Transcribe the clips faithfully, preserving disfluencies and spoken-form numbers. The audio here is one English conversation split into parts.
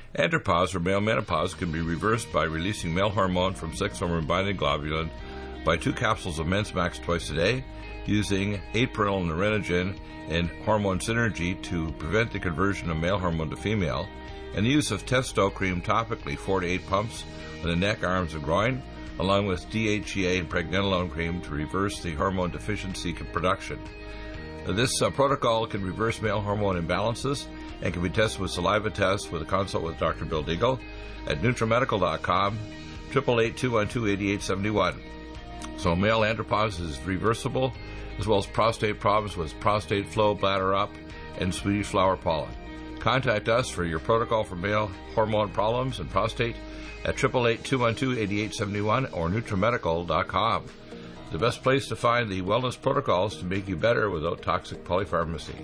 Andropause, or male menopause, can be reversed by releasing male hormone from sex hormone-binding globulin by two capsules of Men's Max twice a day, using eight-pearl Nerinogen and hormone synergy to prevent the conversion of male hormone to female, and the use of Testo cream topically, four to eight pumps on the neck, arms, and groin, along with D H E A and pregnenolone cream to reverse the hormone deficiency production. This uh, protocol can reverse male hormone imbalances and can be tested with saliva tests with a consult with Doctor Bill Deagle at NutriMedical dot com, eight eight eight, two one two, eight eight seven one. So male andropause is reversible, as well as prostate problems with prostate flow, bladder up, and Swedish flower pollen. Contact us for your protocol for male hormone problems and prostate at eight eight eight, two one two, eight eight seven one or NutriMedical dot com. The best place to find the wellness protocols to make you better without toxic polypharmacy.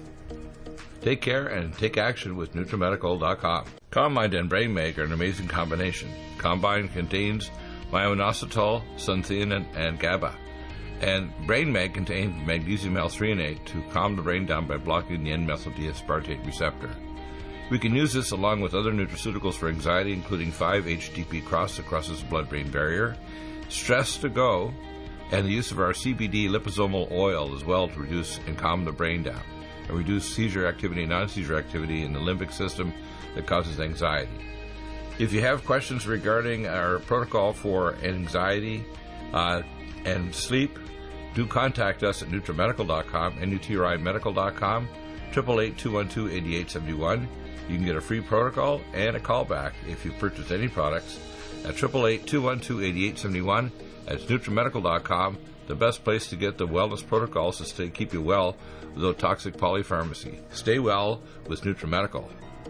Take care and take action with NutriMedical dot com. Combine and Brain Mag are an amazing combination. Combine contains myo-inositol, sunthein, and GABA. And Brain Mag contains magnesium L-threonate to calm the brain down by blocking the N-methyl-D-aspartate receptor. We can use this along with other nutraceuticals for anxiety, including five H T P Cross that crosses the blood-brain barrier, Stress to Go, and the use of our C B D liposomal oil as well to reduce and calm the brain down, and reduce seizure activity, non-seizure activity in the limbic system that causes anxiety. If you have questions regarding our protocol for anxiety uh, and sleep, do contact us at NutriMedical dot com, N U T R I Medical dot com, eight eight eight, two one two, eight eight seven one. You can get a free protocol and a callback if you purchase any products at eight eight eight, two one two, eight eight seven one. That's NutriMedical dot com, the best place to get the wellness protocols to stay, keep you well without toxic polypharmacy. Stay well with NutriMedical.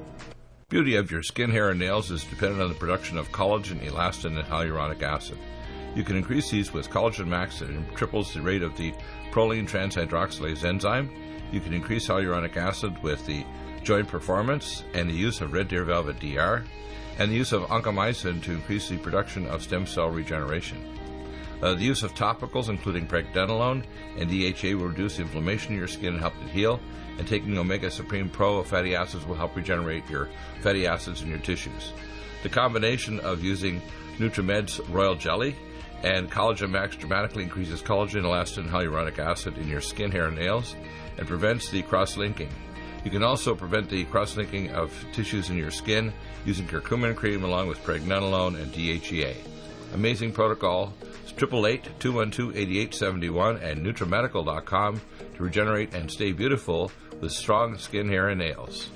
Beauty of your skin, hair, and nails is dependent on the production of collagen, elastin, and hyaluronic acid. You can increase these with Collagen Max that triples the rate of the proline transhydroxylase enzyme. You can increase hyaluronic acid with the Joint Performance and the use of Red Deer Velvet D R, and the use of oncomycin to increase the production of stem cell regeneration. Uh, the use of topicals, including pregnenolone and D H A, will reduce inflammation in your skin and help it heal, and taking Omega Supreme Pro of fatty acids will help regenerate your fatty acids in your tissues. The combination of using NutriMed's Royal Jelly and Collagen Max dramatically increases collagen, elastin, and hyaluronic acid in your skin, hair, and nails, and prevents the cross-linking. You can also prevent the cross-linking of tissues in your skin using curcumin cream along with pregnenolone and D H E A. Amazing protocol. It's eight eight eight, two one two, eight eight seven one and NutriMedical dot com to regenerate and stay beautiful with strong skin, hair, and nails.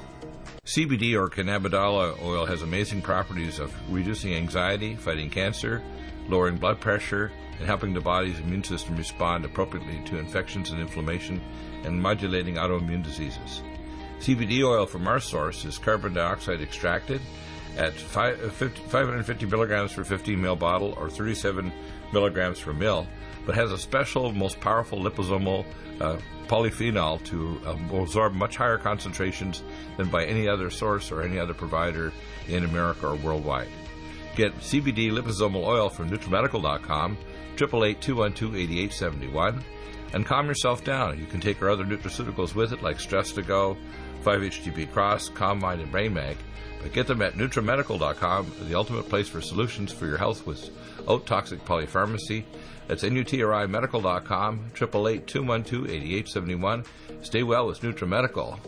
C B D or cannabidiol oil has amazing properties of reducing anxiety, fighting cancer, lowering blood pressure, and helping the body's immune system respond appropriately to infections and inflammation, and modulating autoimmune diseases. C B D oil from our source is carbon dioxide extracted at five hundred fifty milligrams per fifteen milliliter bottle or thirty-seven milligrams per mil, but has a special, most powerful liposomal uh, polyphenol to uh, absorb much higher concentrations than by any other source or any other provider in America or worldwide. Get C B D liposomal oil from NutriMedical dot com, eight eight eight, two one two, eight eight seven one, and calm yourself down. You can take our other nutraceuticals with it, like Stress to Go, five H T P Cross, Calm Mind, and Brain Mag, but get them at NutriMedical dot com, the ultimate place for solutions for your health without toxic polypharmacy. That's N U T R I Medical dot com, eight eight eight, two one two, eight eight seven one. Stay well with NutriMedical.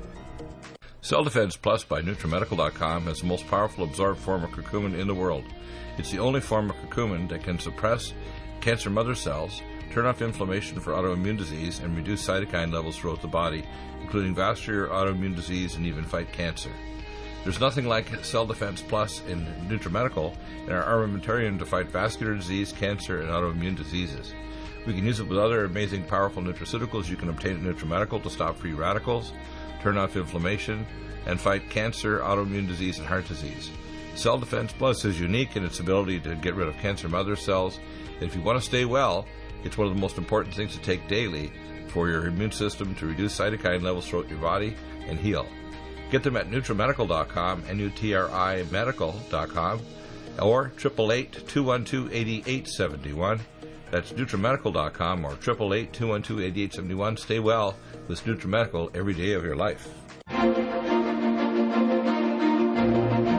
Cell Defense Plus by NutriMedical dot com has the most powerful absorbed form of curcumin in the world. It's the only form of curcumin that can suppress cancer mother cells, turn off inflammation for autoimmune disease, and reduce cytokine levels throughout the body, including vascular autoimmune disease and even fight cancer. There's nothing like Cell Defense Plus in NutriMedical and our armamentarium to fight vascular disease, cancer, and autoimmune diseases. We can use it with other amazing, powerful nutraceuticals you can obtain at NutriMedical to stop free radicals, turn off inflammation, and fight cancer, autoimmune disease, and heart disease. Cell Defense Plus is unique in its ability to get rid of cancer mother cells. And if you want to stay well, it's one of the most important things to take daily for your immune system to reduce cytokine levels throughout your body and heal. Get them at NutriMedical dot com, N U T R I Medical dot com, or eight eight eight, two one two, eight eight seven one. That's NutriMedical dot com or eight eight eight, two one two, eight eight seven one. Stay well with NutriMedical every day of your life.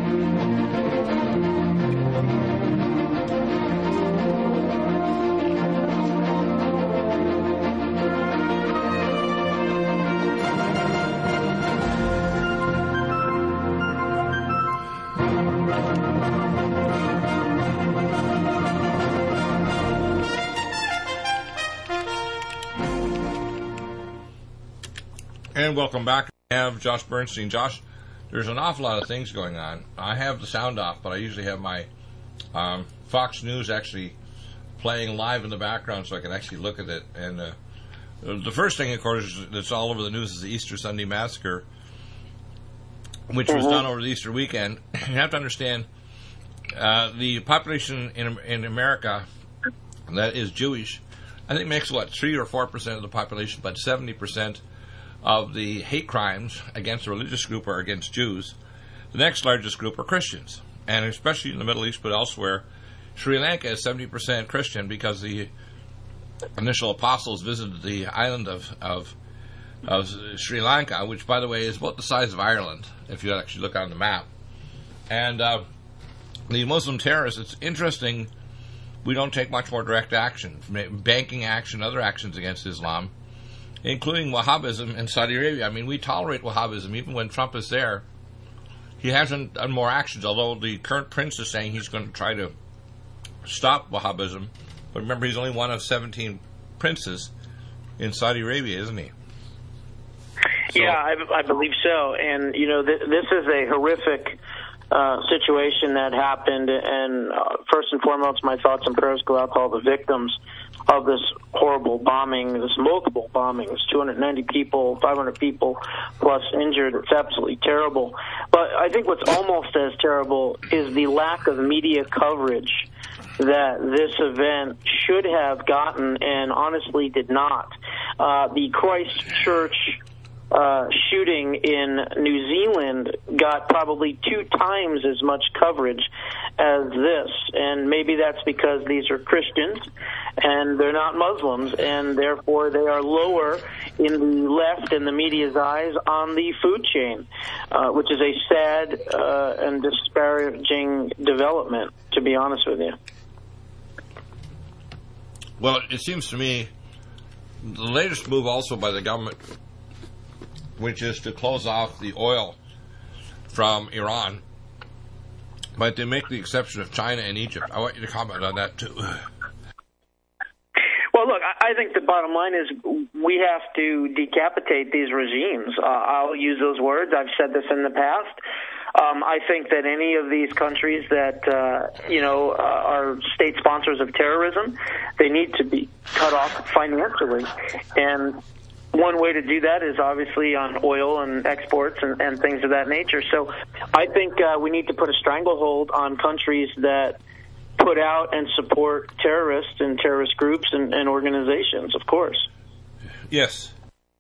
And welcome back. I have Josh Bernstein. Josh, there's an awful lot of things going on. I have the sound off, but I usually have my um, Fox News actually playing live in the background so I can actually look at it. And uh, the first thing, of course, that's all over the news is the Easter Sunday massacre, which was done over the Easter weekend. You have to understand, uh, the population in in America that is Jewish, I think makes, what, three or four percent of the population, but seventy percent of the hate crimes against a religious group are against Jews. The next largest group are Christians, and especially in the Middle East, but elsewhere, Sri Lanka is seventy percent Christian because the initial apostles visited the island of, of of Sri Lanka, which, by the way, is about the size of Ireland, if you actually look on the map. And uh, the Muslim terrorists, it's interesting, we don't take much more direct action, banking action, other actions against Islam, including Wahhabism in Saudi Arabia. I mean, we tolerate Wahhabism even when Trump is there. He hasn't done more actions, although the current prince is saying he's going to try to stop Wahhabism. But remember, he's only one of seventeen princes in Saudi Arabia, isn't he? So, yeah, I, I believe so. And, you know, th- this is a horrific uh, situation that happened. And uh, first and foremost, my thoughts and prayers go out to all the victims of this horrible bombing, this multiple bombings, two hundred ninety people, five hundred people plus injured. It's absolutely terrible. But I think what's almost as terrible is the lack of media coverage that this event should have gotten and honestly did not. Uh, the Christchurch uh, shooting in New Zealand got probably two times as much coverage as this, and maybe that's because these are Christians and they're not Muslims, and therefore they are lower in the left and the media's eyes on the food chain, uh, which is a sad uh, and disparaging development, to be honest with you. Well, it seems to me the latest move also by the government, which is to close off the oil from Iran, but they make the exception of China and Egypt. I want you to comment on that, too. Well, look, I think the bottom line is we have to decapitate these regimes. Uh, I'll use those words. I've said this in the past. Um, I think that any of these countries that, uh, you know, uh, are state sponsors of terrorism, they need to be cut off financially. And one way to do that is obviously on oil and exports and, and things of that nature. So I think uh, we need to put a stranglehold on countries that put out and support terrorists and terrorist groups and, and organizations, of course. Yes.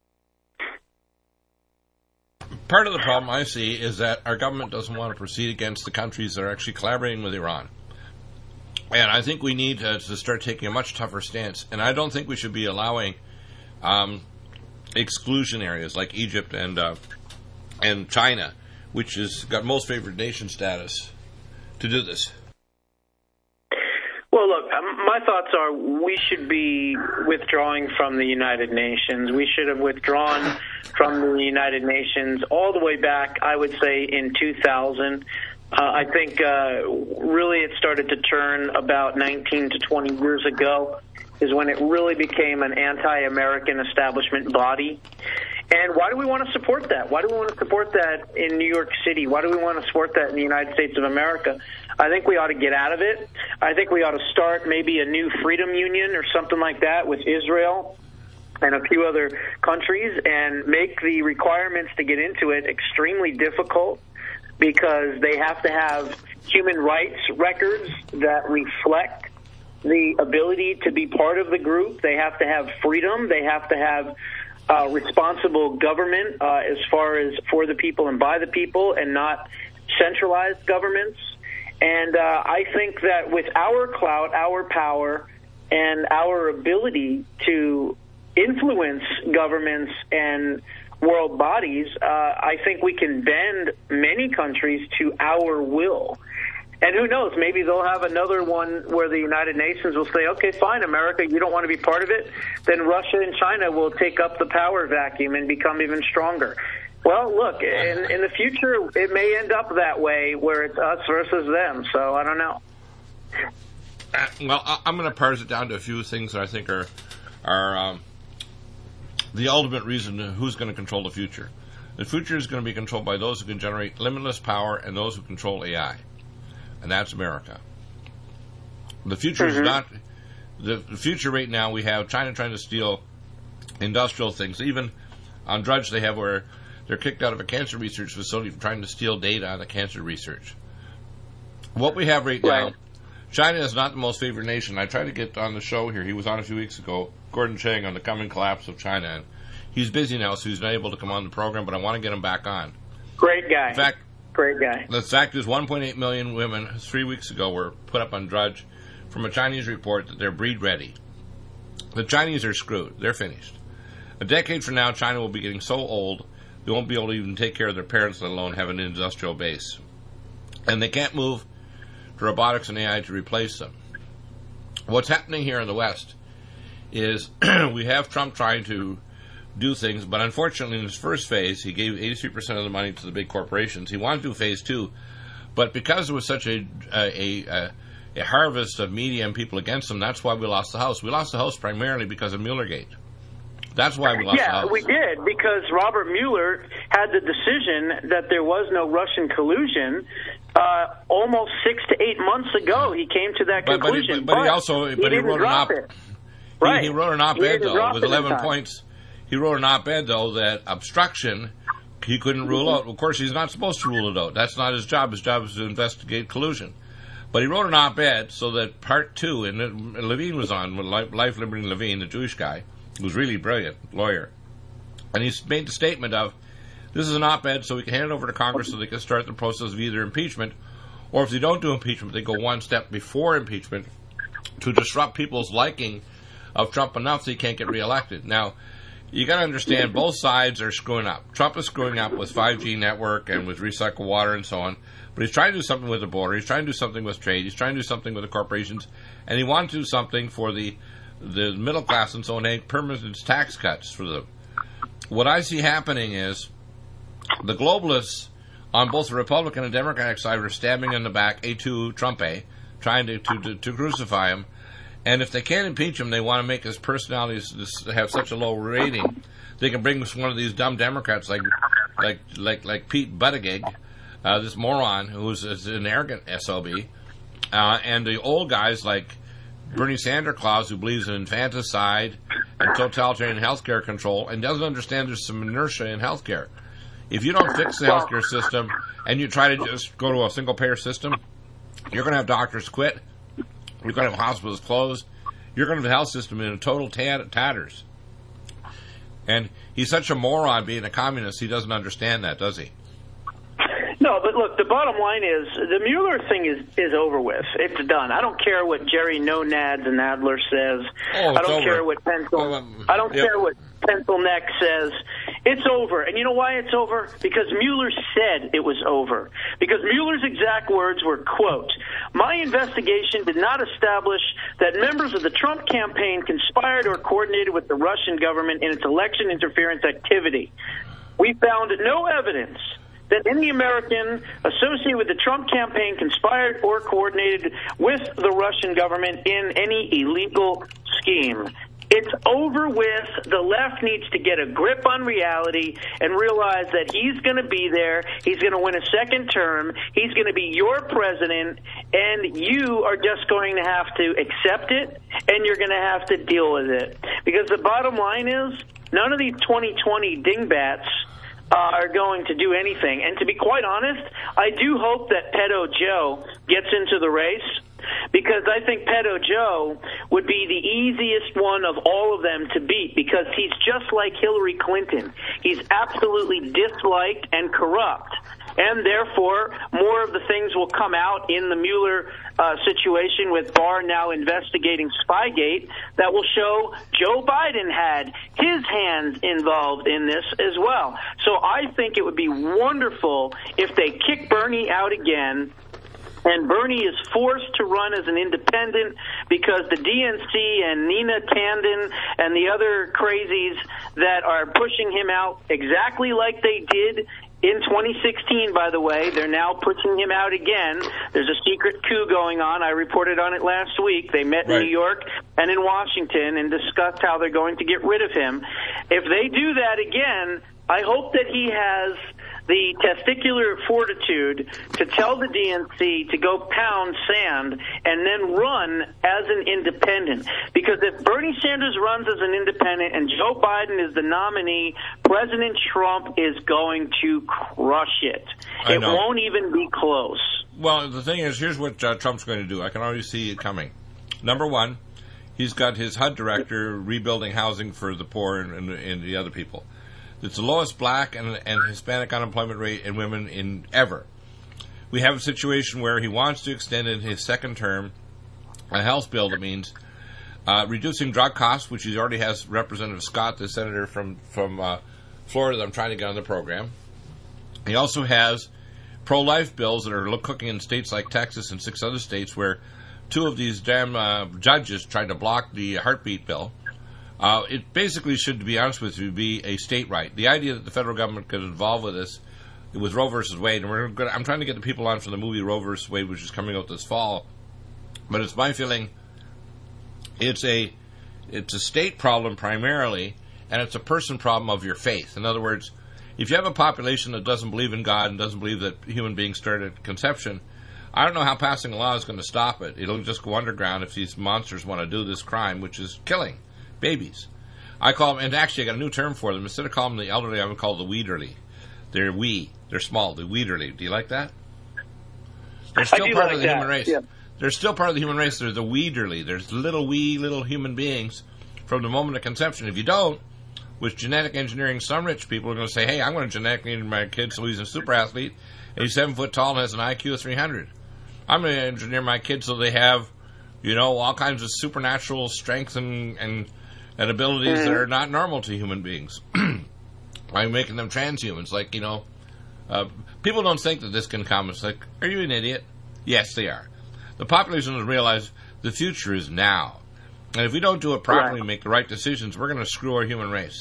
Part of the problem I see is that our government doesn't want to proceed against the countries that are actually collaborating with Iran. And I think we need to, to start taking a much tougher stance. And I don't think we should be allowing um, exclusion areas like Egypt and uh, and China, which has got most favored nation status, to do this. Well, look, my thoughts are we should be withdrawing from the United Nations. We should have withdrawn from the United Nations all the way back, I would say, in two thousand. Uh, I think uh, really it started to turn about nineteen to twenty years ago is when it really became an anti-American establishment body. And why do we want to support that? Why do we want to support that in New York City? Why do we want to support that in the United States of America? I think we ought to get out of it. I think we ought to start maybe a new freedom union or something like that with Israel and a few other countries and make the requirements to get into it extremely difficult because they have to have human rights records that reflect the ability to be part of the group. They have to have freedom. They have to have Uh, responsible government uh, as far as for the people and by the people and not centralized governments. And uh, I think that with our clout, our power, and our ability to influence governments and world bodies, uh, I think we can bend many countries to our will. And who knows, maybe they'll have another one where the United Nations will say, okay, fine, America, you don't want to be part of it. Then Russia and China will take up the power vacuum and become even stronger. Well, look, in, in the future, it may end up that way where it's us versus them. So I don't know. Uh, well, I'm going to parse it down to a few things that I think are, are um, the ultimate reason who's going to control the future. The future is going to be controlled by those who can generate limitless power and those who control A I. And that's America. The future mm-hmm. is not... The, the future right now, we have China trying to steal industrial things. Even on Drudge, they have where they're kicked out of a cancer research facility for trying to steal data on the cancer research. What we have right, right. now, China is not the most favored nation. I tried to get on the show here. He was on a few weeks ago, Gordon Chang, on the coming collapse of China. And he's busy now, so he's not able to come on the program, but I want to get him back on. Great guy. In fact, Great guy. The fact is one point eight million women three weeks ago were put up on Drudge from a Chinese report that they're breed ready. The Chinese are screwed. They're finished. A decade from now, China will be getting so old they won't be able to even take care of their parents, let alone have an industrial base. And they can't move to robotics and A I to replace them. What's happening here in the West is we have Trump trying to do things, but unfortunately in his first phase, he gave eighty-three percent of the money to the big corporations. He wanted to do phase two, but because there was such a a, a, a harvest of media and people against him, that's why we lost the House. We lost the House primarily because of Muellergate. That's why we lost yeah, the House. Yeah, we did, because Robert Mueller had the decision that there was no Russian collusion uh, almost six to eight months ago. He came to that but, conclusion. But, but, but he also but he, he wrote an op. Right. He, he wrote an op-ed though with eleven points. He wrote an op-ed though that obstruction he couldn't rule out. Of course, he's not supposed to rule it out. That's not his job. His job is to investigate collusion. But he wrote an op-ed so that part two, and Levine was on, Life, Liberty, and Levine, the Jewish guy, who's really brilliant lawyer, and he made the statement of, this is an op-ed so we can hand it over to Congress so they can start the process of either impeachment, or if they don't do impeachment, they go one step before impeachment to disrupt people's liking of Trump enough so he can't get reelected. Now, you got to understand, both sides are screwing up. Trump is screwing up with five G network and with recycled water and so on, but he's trying to do something with the border. He's trying to do something with trade. He's trying to do something with the corporations, and he wants to do something for the the middle class and so on, and permanent tax cuts for them. What I see happening is the globalists on both the Republican and Democratic side are stabbing in the back A two Trump A, trying to, to, to, to crucify him. And if they can't impeach him, they want to make his personalities have such a low rating. They can bring one of these dumb Democrats like like like like Pete Buttigieg, uh, this moron who's an arrogant S O B, uh, and the old guys like Bernie Sanders Claus, who believes in infanticide and totalitarian healthcare control and doesn't understand there's some inertia in healthcare. If you don't fix the healthcare system and you try to just go to a single-payer system, you're going to have doctors quit. You're going to have hospitals closed. You're going to have the health system in a total tat- tatters. And he's such a moron being a communist, he doesn't understand that, does he? No, but look, the bottom line is the Mueller thing is, is over with. It's done. I don't care what Jerry No Nads and Adler says. Oh, I don't over. care what Pencil. Oh, um, I don't yep. care what Pencil Neck says. It's over. And you know why it's over? Because Mueller said it was over. Because Mueller's exact words were, quote, "My investigation did not establish that members of the Trump campaign conspired or coordinated with the Russian government in its election interference activity. We found no evidence that any American associated with the Trump campaign conspired or coordinated with the Russian government in any illegal scheme." It's over with. The left needs to get a grip on reality and realize that he's going to be there. He's going to win a second term. He's going to be your president, and you are just going to have to accept it, and you're going to have to deal with it. Because the bottom line is, none of these twenty twenty dingbats Uh, are going to do anything. And to be quite honest, I do hope that Pedo Joe gets into the race, because I think Pedo Joe would be the easiest one of all of them to beat, because he's just like Hillary Clinton. He's absolutely disliked and corrupt. And therefore, more of the things will come out in the Mueller uh, situation, with Barr now investigating Spygate, that will show Joe Biden had his hands involved in this as well. So I think it would be wonderful if they kick Bernie out again, and Bernie is forced to run as an independent, because the D N C and Nina Tanden and the other crazies that are pushing him out exactly like they did In twenty sixteen, by the way, they're now pushing him out again. There's a secret coup going on. I reported on it last week. They met in Right. New York and in Washington and discussed how they're going to get rid of him. If they do that again, I hope that he has the testicular fortitude to tell the D N C to go pound sand and then run as an independent. Because if Bernie Sanders runs as an independent and Joe Biden is the nominee, President Trump is going to crush it. I It know. won't even be close. Well, the thing is, here's what uh, Trump's going to do. I can already see it coming. Number one, he's got his H U D director rebuilding housing for the poor and, and, and the other people. It's the lowest black and, and Hispanic unemployment rate in women in ever. We have a situation where he wants to extend in his second term a health bill that means uh, reducing drug costs, which he already has Representative Scott, the senator from, from uh, Florida that I'm trying to get on the program. He also has pro-life bills that are cooking in states like Texas and six other states where two of these damn uh, judges tried to block the heartbeat bill. Uh, it basically should, to be honest with you, be a state right. The idea that the federal government could involve with this, with Roe versus Wade, and we're gonna, I'm trying to get the people on for the movie Roe versus Wade, which is coming out this fall. But it's my feeling it's a it's a state problem primarily, and it's a person problem of your faith. In other words, if you have a population that doesn't believe in God and doesn't believe that human beings start at conception, I don't know how passing a law is going to stop it. It'll just go underground if these monsters want to do this crime, which is killing babies. I call them, and actually I got a new term for them. Instead of calling them the elderly, I would call them the weederly. They're wee. They're small. The weederly. Do you like that? They're still I do part like of the that. human race. Yeah. They're still part of the human race. They're the weederly. There's little wee little human beings from the moment of conception. If you don't, with genetic engineering, some rich people are going to say, hey, I'm going to genetically engineer my kid so he's a super athlete, and he's seven foot tall and has an I Q of three hundred. I'm going to engineer my kids so they have, you know, all kinds of supernatural strength and, and and abilities that are not normal to human beings. I'm making them transhumans. Like, you know, uh, people don't think that this can come. It's like, are you an idiot? Yes, they are. The population doesn't realize the future is now. And if we don't do it properly Right. and make the right decisions, we're going to screw our human race.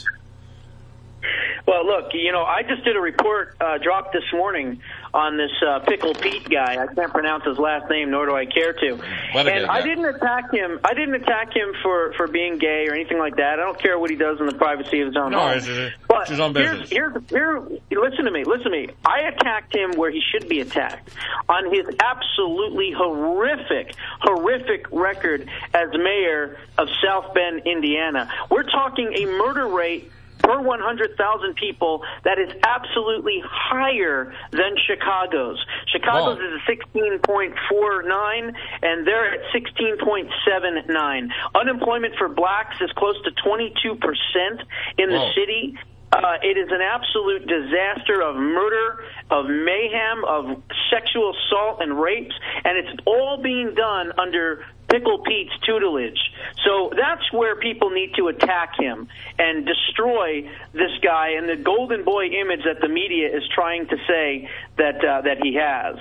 Well, look, you know, I just did a report uh, dropped this morning on this uh, Pickle Pete guy. I can't pronounce his last name, nor do I care to. What a and good I guy. didn't attack him. I didn't attack him for, for being gay or anything like that. I don't care what he does in the privacy of his own No, home. it's, it's But his own business. here's, here's, here, listen to me, listen to me. I attacked him where he should be attacked, on his absolutely horrific, horrific record as mayor of South Bend, Indiana. We're talking a murder rate per one hundred thousand people that is absolutely higher than Chicago's. Chicago's Whoa. is a sixteen point four nine, and they're at sixteen point seven nine. Unemployment for blacks is close to twenty-two percent in the Whoa. city. Uh, it is an absolute disaster of murder, of mayhem, of sexual assault and rapes, and it's all being done under Pickle Pete's tutelage. So that's where people need to attack him and destroy this guy and the golden boy image that the media is trying to say that uh, that he has.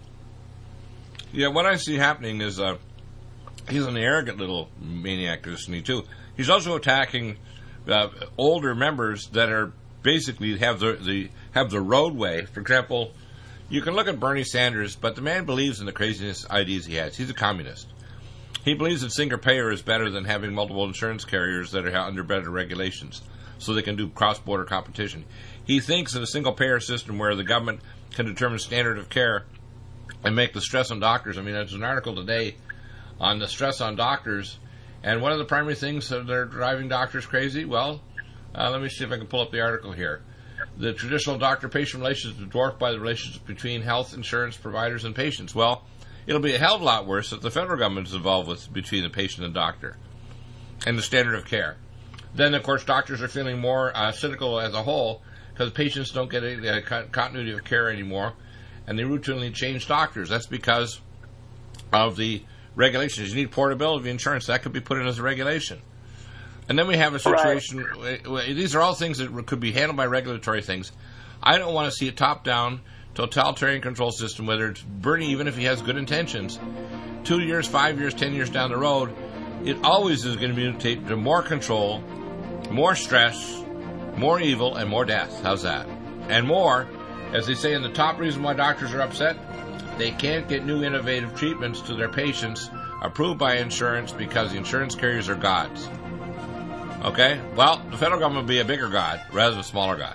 Yeah, what I see happening is uh, he's an arrogant little maniac, isn't he, too? He's also attacking uh, older members that are basically have the, the have the roadway. For example, you can look at Bernie Sanders, but the man believes in the craziness ideas he has. He's a communist. He believes that single payer is better than having multiple insurance carriers that are under better regulations so they can do cross-border competition. He thinks in a single payer system where the government can determine standard of care and make the stress on doctors. I mean, there's an article today on the stress on doctors, and one of the primary things that are driving doctors crazy, well, uh, let me see if I can pull up the article here. The traditional doctor-patient relationship is dwarfed by the relationship between health insurance providers and patients. Well, it'll be a hell of a lot worse if the federal government is involved with between the patient and doctor and the standard of care. Then, of course, doctors are feeling more uh, cynical as a whole because patients don't get a, a continuity of care anymore, and they routinely change doctors. That's because of the regulations. You need portability of insurance. That could be put in as a regulation. And then we have a situation, right. These are all things that could be handled by regulatory things. I don't want to see a top-down totalitarian control system, whether it's Bernie, even if he has good intentions, two years, five years, ten years down the road, it always is going to mutate to more control, more stress, more evil, and more death. How's that? And more As they say, in the top reason why doctors are upset, they can't get new innovative treatments to their patients approved by insurance because the insurance carriers are gods. Okay? Well, the federal government will be a bigger god rather than a smaller god.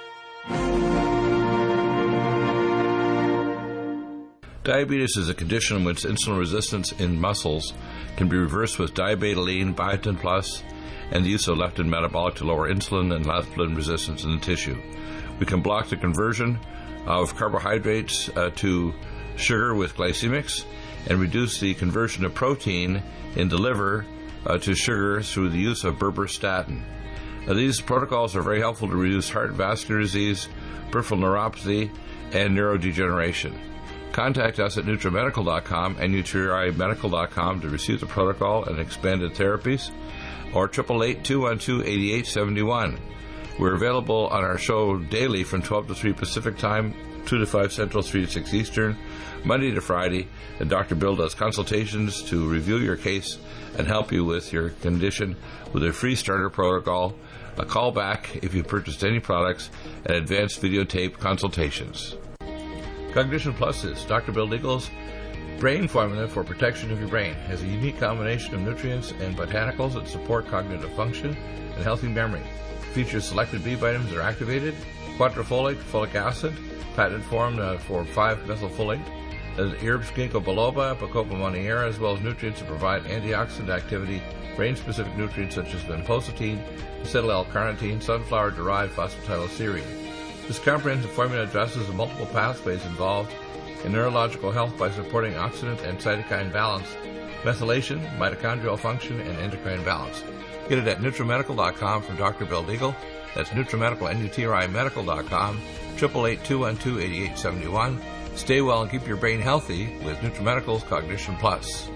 Diabetes is a condition in which insulin resistance in muscles can be reversed with diabetoline, biotin plus, and the use of leptin metabolic to lower insulin and leptin resistance in the tissue. We can block the conversion of carbohydrates uh, to sugar with glycemics and reduce the conversion of protein in the liver uh, to sugar through the use of berberstatin. Now, these protocols are very helpful to reduce heart and vascular disease, peripheral neuropathy, and neurodegeneration. Contact us at NutriMedical dot com and Nutri Medical dot com to receive the protocol and expanded therapies, or eight eight eight, two one two, eight eight seven one. We're available on our show daily from twelve to three Pacific Time, two to five Central, three to six Eastern, Monday to Friday, and Doctor Bill does consultations to review your case and help you with your condition with a free starter protocol, a call back if you purchased any products, and advanced videotape consultations. Cognition Plus is Doctor Bill Deagle's brain formula for protection of your brain. It has a unique combination of nutrients and botanicals that support cognitive function and healthy memory. It features selected B vitamins that are activated, quadrifolate, folic acid, patented form uh, for five methylfolate, herbs ginkgo biloba, bacopa monnieri, as well as nutrients that provide antioxidant activity, brain-specific nutrients such as vinpocetine, acetyl-L-carnitine, sunflower-derived phosphatidylserine. This comprehensive formula addresses the multiple pathways involved in neurological health by supporting oxidant and cytokine balance, methylation, mitochondrial function, and endocrine balance. Get it at NutriMedical dot com from Doctor Bill Deagle. That's NutriMedical, N U T R I Medical dot com, eight eight eight, two one two, eight eight seven one. Stay well and keep your brain healthy with NutriMedical's Cognition Plus.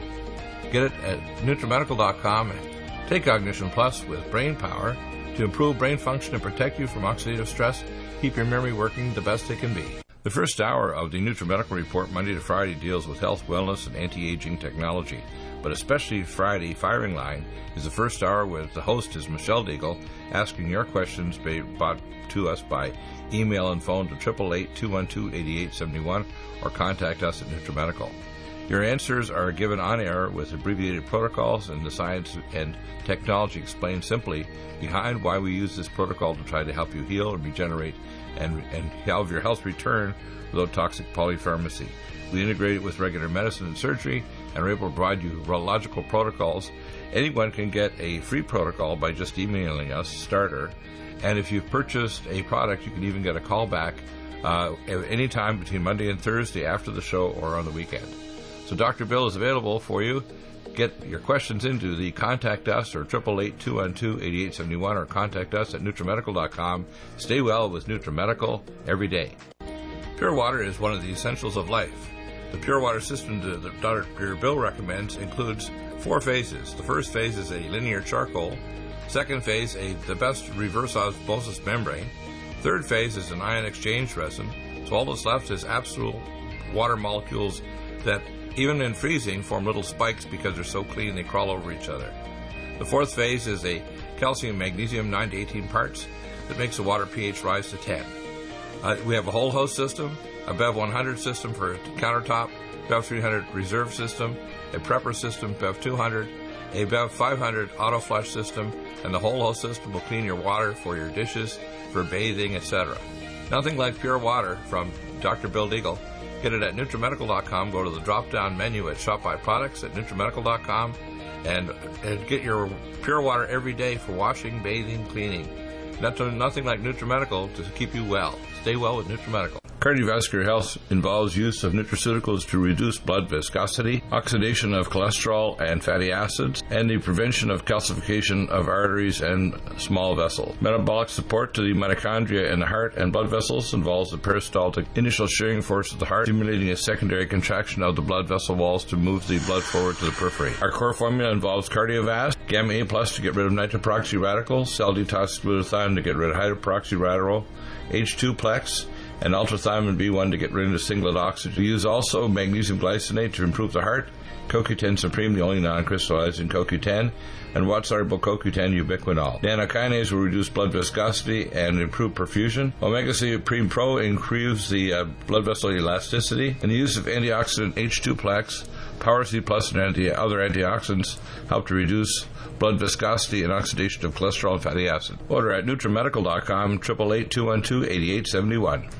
Get it at NutriMedical dot com and take Cognition Plus with brain power to improve brain function and protect you from oxidative stress. Keep your memory working the best it can be. The first hour of the NutriMedical Report, Monday to Friday, deals with health, wellness, and anti-aging technology. But especially Friday, Firing Line, is the first hour where the host is Michelle Deagle, asking your questions brought to us by email and phone to eight eight eight, two one two, eight eight seven one or contact us at NutriMedical. Your answers are given on air with abbreviated protocols and the science and technology explained simply behind why we use this protocol to try to help you heal and regenerate and, and have your health return without toxic polypharmacy. We integrate it with regular medicine and surgery and are able to provide you logical protocols. Anyone can get a free protocol by just emailing us, starter, and if you've purchased a product, you can even get a call back uh, at any time between Monday and Thursday after the show or on the weekend. So Doctor Bill is available for you. Get your questions into the Contact Us or eight eight eight, two one two, eight eight seven one or contact us at NutriMedical dot com. Stay well with NutriMedical every day. Pure water is one of the essentials of life. The pure water system that Doctor Bill recommends includes four phases. The first phase is a linear charcoal. Second phase, a, the best reverse osmosis membrane. Third phase is an ion exchange resin. So all that's left is absolute water molecules that, even in freezing, form little spikes because they're so clean they crawl over each other. The fourth phase is a calcium magnesium nine to eighteen parts that makes the water pH rise to ten. Uh, we have a whole host system, a B E V one hundred system for countertop, B E V three hundred reserve system, a prepper system, B E V two hundred, a B E V five hundred auto flush system, and the whole host system will clean your water for your dishes, for bathing, et cetera. Nothing like pure water from Doctor Bill Deagle. Get it at NutriMedical dot com. Go to the drop-down menu at Shop by Products at NutriMedical dot com and, and get your pure water every day for washing, bathing, cleaning. Nothing, nothing like NutriMedical to keep you well. Stay well with NutriMedical. Cardiovascular health involves use of nutraceuticals to reduce blood viscosity, oxidation of cholesterol and fatty acids, and the prevention of calcification of arteries and small vessels. Metabolic support to the mitochondria in the heart and blood vessels involves the peristaltic initial shearing force of the heart, stimulating a secondary contraction of the blood vessel walls to move the blood forward to the periphery. Our core formula involves Cardiovasc, Gamma A plus to get rid of nitroproxy radicals, cell detox glutathione to get rid of hydroproxy radical, H two plex, and ultrathymine B one to get rid of singlet oxygen. We use also magnesium glycinate to improve the heart, C O Q ten Supreme, the only non-crystallizing C O Q ten, and water-soluble C O Q ten ubiquinol. Nanokinase will reduce blood viscosity and improve perfusion. Omega three Supreme Pro improves the uh, blood vessel elasticity, and the use of antioxidant H two Plex, Power C Plus, and anti- other antioxidants help to reduce blood viscosity and oxidation of cholesterol and fatty acid. Order at nutrimedical dot com, eight eight eight, two one two, eight eight seven one.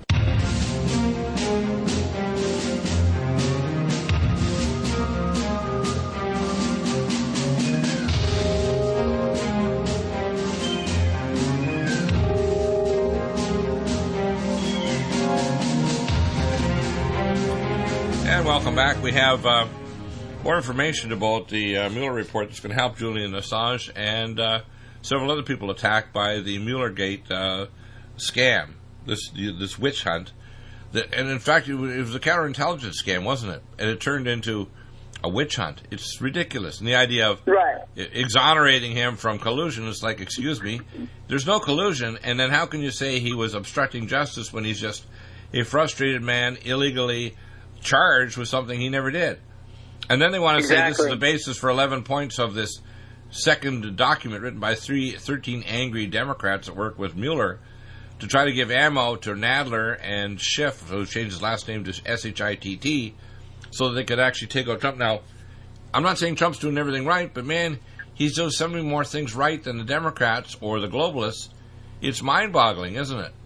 And welcome back. We have uh, more information about the uh, Mueller report that's going to help Julian Assange and uh, several other people attacked by the Muellergate uh, scam, this this witch hunt. That, and in fact, it was a counterintelligence scam, wasn't it? And it turned into a witch hunt. It's ridiculous. And the idea of right. exonerating him from collusion is like, excuse me, there's no collusion, and then how can you say he was obstructing justice when he's just a frustrated man illegally charged with something he never did? And then they want to exactly. say this is the basis for eleven points of this second document written by three, thirteen angry Democrats that work with Mueller to try to give ammo to Nadler and Schiff, who changed his last name to S H I T T, so that they could actually take out Trump. Now, I'm not saying Trump's doing everything right, but man, he's doing so many more things right than the Democrats or the globalists. It's mind-boggling, isn't it?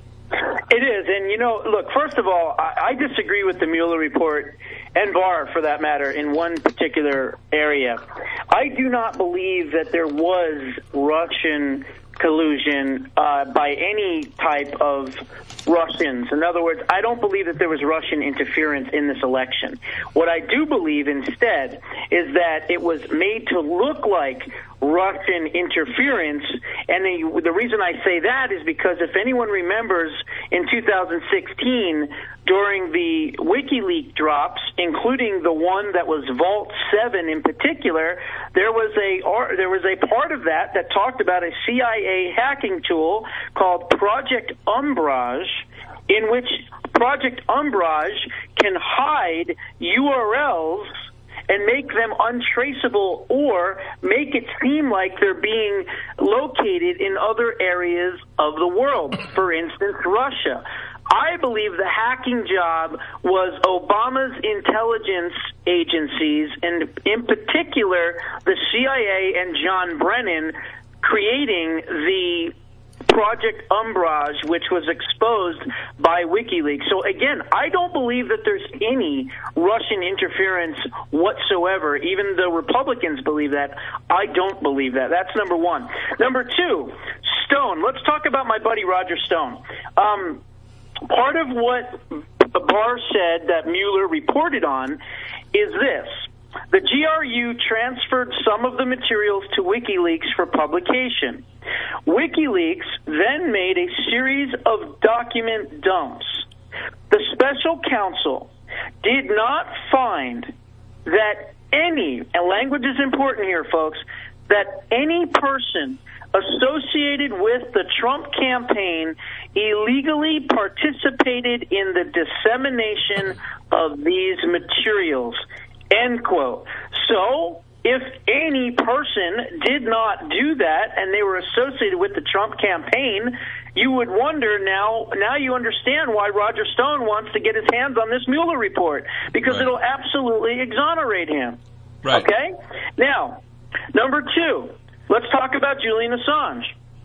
It is, and you know, look, first of all, I, I disagree with the Mueller report, and Barr, for that matter, in one particular area. I do not believe that there was Russian collusion uh, by any type of Russians. In other words, I don't believe that there was Russian interference in this election. What I do believe instead is that it was made to look like Russian interference, and the, the reason I say that is because if anyone remembers in two thousand sixteen, during the WikiLeaks drops, including the one that was Vault seven in particular, there was a or, there was a part of that that talked about a C I A hacking tool called Project Umbrage, in which Project Umbrage can hide U R Ls and make them untraceable or make it seem like they're being located in other areas of the world, for instance, Russia. I believe the hacking job was Obama's intelligence agencies, and in particular the C I A and John Brennan, creating the Project Umbrage, which was exposed by WikiLeaks. So again, I don't believe that there's any Russian interference whatsoever. Even though Republicans believe that, I don't believe that. That's number one. Number two, Stone. Let's talk about my buddy Roger Stone. Um, part of what Barr said that Mueller reported on is this. The G R U transferred some of the materials to WikiLeaks for publication. WikiLeaks then made a series of document dumps. The special counsel did not find that any, and language is important here, folks, that any person associated with the Trump campaign illegally participated in the dissemination of these materials. End quote. So, if any person did not do that and they were associated with the Trump campaign, you would wonder now, now you understand why Roger Stone wants to get his hands on this Mueller report, because right. it'll absolutely exonerate him. Right. Okay? Now, number two, let's talk about Julian Assange.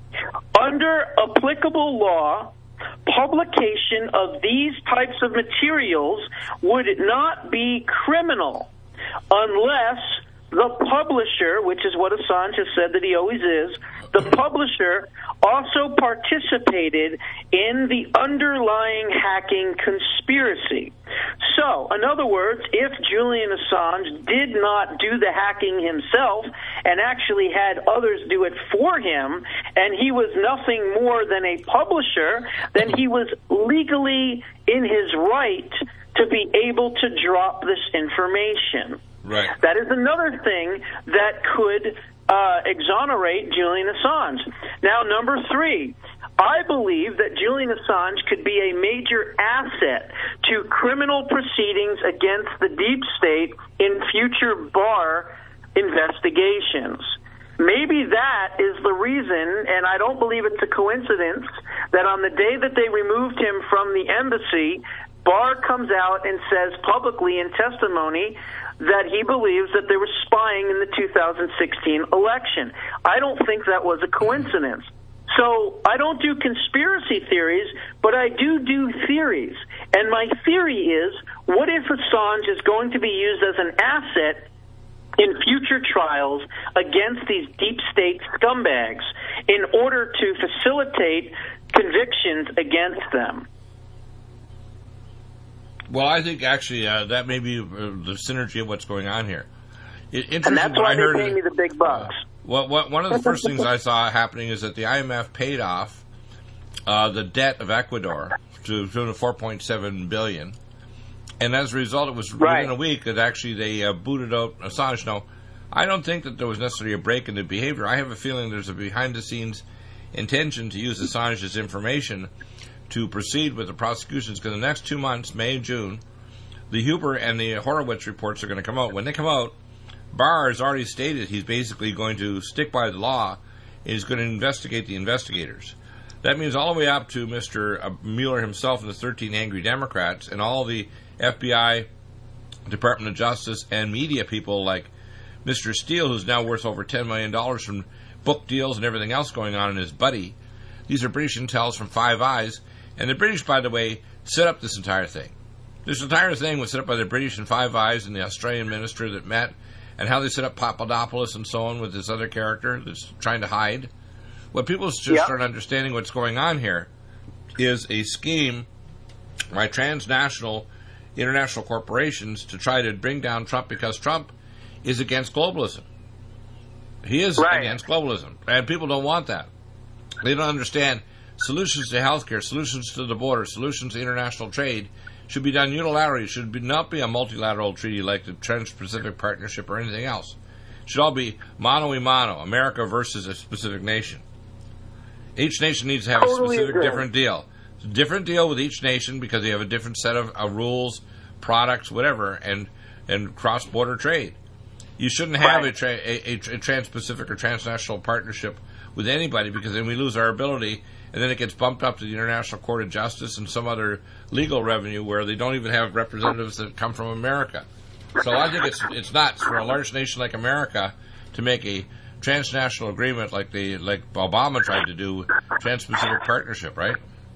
Under applicable law, publication of these types of materials would not be criminal unless the publisher, which is what Assange has said that he always is, the publisher also participated in the underlying hacking conspiracy. So, in other words, if Julian Assange did not do the hacking himself and actually had others do it for him, and he was nothing more than a publisher, then he was legally in his right to be able to drop this information. Right. That is another thing that could uh, exonerate Julian Assange. Now, number three, I believe that Julian Assange could be a major asset to criminal proceedings against the deep state in future Barr investigations. Maybe that is the reason, and I don't believe it's a coincidence, that on the day that they removed him from the embassy, Barr comes out and says publicly in testimony that he believes that there was spying in the two thousand sixteen election. I don't think that was a coincidence. So I don't do conspiracy theories, but I do do theories. And my theory is, what if Assange is going to be used as an asset in future trials against these deep state scumbags in order to facilitate convictions against them? Well, I think actually uh, that may be uh, the synergy of what's going on here. It, and that's why they pay me the big bucks. Uh, well, what, one of the first things I saw happening is that the I M F paid off uh, the debt of Ecuador to the tune of four point seven billion dollars. And as a result, it was right. within a week that actually they uh, booted out Assange. Now, I don't think that there was necessarily a break in the behavior. I have a feeling there's a behind-the-scenes intention to use Assange's information to proceed with the prosecutions, because the next two months, May and June, the Huber and the Horowitz reports are going to come out. When they come out, Barr has already stated he's basically going to stick by the law and he's going to investigate the investigators. That means all the way up to Mister Mueller himself and the thirteen angry Democrats and all the F B I, Department of Justice, and media people like Mister Steele, who's now worth over ten million dollars from book deals and everything else going on in his buddy. These are British intels from Five Eyes. And the British, by the way, set up this entire thing. This entire thing was set up by the British and Five Eyes and the Australian minister that met, and how they set up Papadopoulos and so on with this other character that's trying to hide. What people just yep. start understanding what's going on here is a scheme by transnational, international corporations to try to bring down Trump, because Trump is against globalism. He is right. against globalism, and people don't want that. They don't understand solutions to healthcare, solutions to the border, solutions to international trade should be done unilaterally. It should be, not be a multilateral treaty like the Trans-Pacific Partnership or anything else. It should all be mano a mano, America versus a specific nation. Each nation needs to have totally a specific agree. different deal. It's a different deal with each nation because they have a different set of uh, rules, products, whatever, and, and cross-border trade. You shouldn't have right. a, tra- a, a, a trans-Pacific or transnational partnership with anybody, because then we lose our ability, and then it gets bumped up to the International Court of Justice and some other legal revenue where they don't even have representatives that come from America. So I think it's it's nuts for a large nation like America to make a transnational agreement like the like Obama tried to do, Trans-Pacific Partnership, right?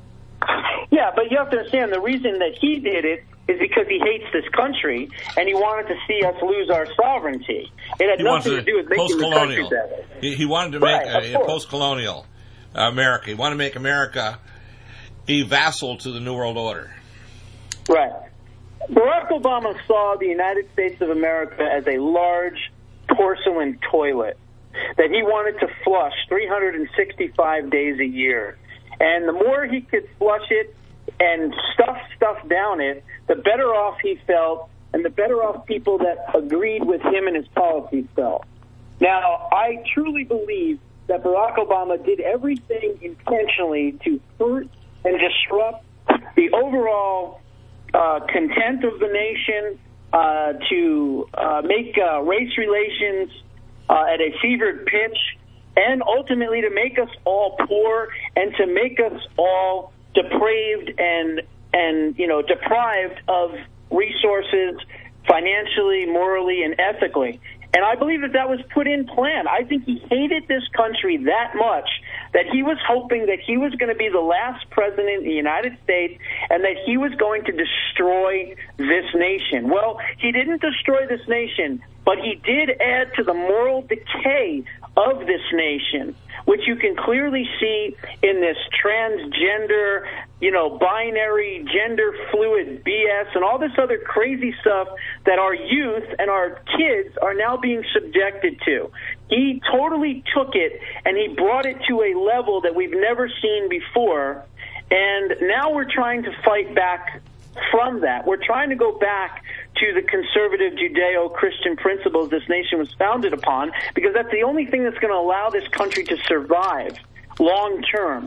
Yeah, but you have to understand the reason that he did it is because he hates this country and he wanted to see us lose our sovereignty. It had he nothing to, to do with making the country better. He, he wanted to make right, a, a post-colonial America. He wanted to make America a vassal to the New World Order. Right. Barack Obama saw the United States of America as a large porcelain toilet that he wanted to flush three hundred sixty-five days a year. And the more he could flush it and stuff stuff down it, the better off he felt, and the better off people that agreed with him and his policies felt. Now, I truly believe that Barack Obama did everything intentionally to hurt and disrupt the overall uh, content of the nation, uh, to uh, make uh, race relations uh, at a fevered pitch, and ultimately to make us all poor and to make us all depraved and, and you know, deprived of resources financially, morally, and ethically. And I believe that that was put in plan. I think he hated this country that much that he was hoping that he was going to be the last president in the United States and that he was going to destroy this nation. Well, he didn't destroy this nation, but he did add to the moral decay of this nation, which you can clearly see in this transgender, you know, binary, gender fluid B S and all this other crazy stuff that our youth and our kids are now being subjected to. He totally took it and he brought it to a level that we've never seen before, and now we're trying to fight back from that. We're trying to go back to the conservative Judeo-Christian principles this nation was founded upon, because that's the only thing that's going to allow this country to survive long term.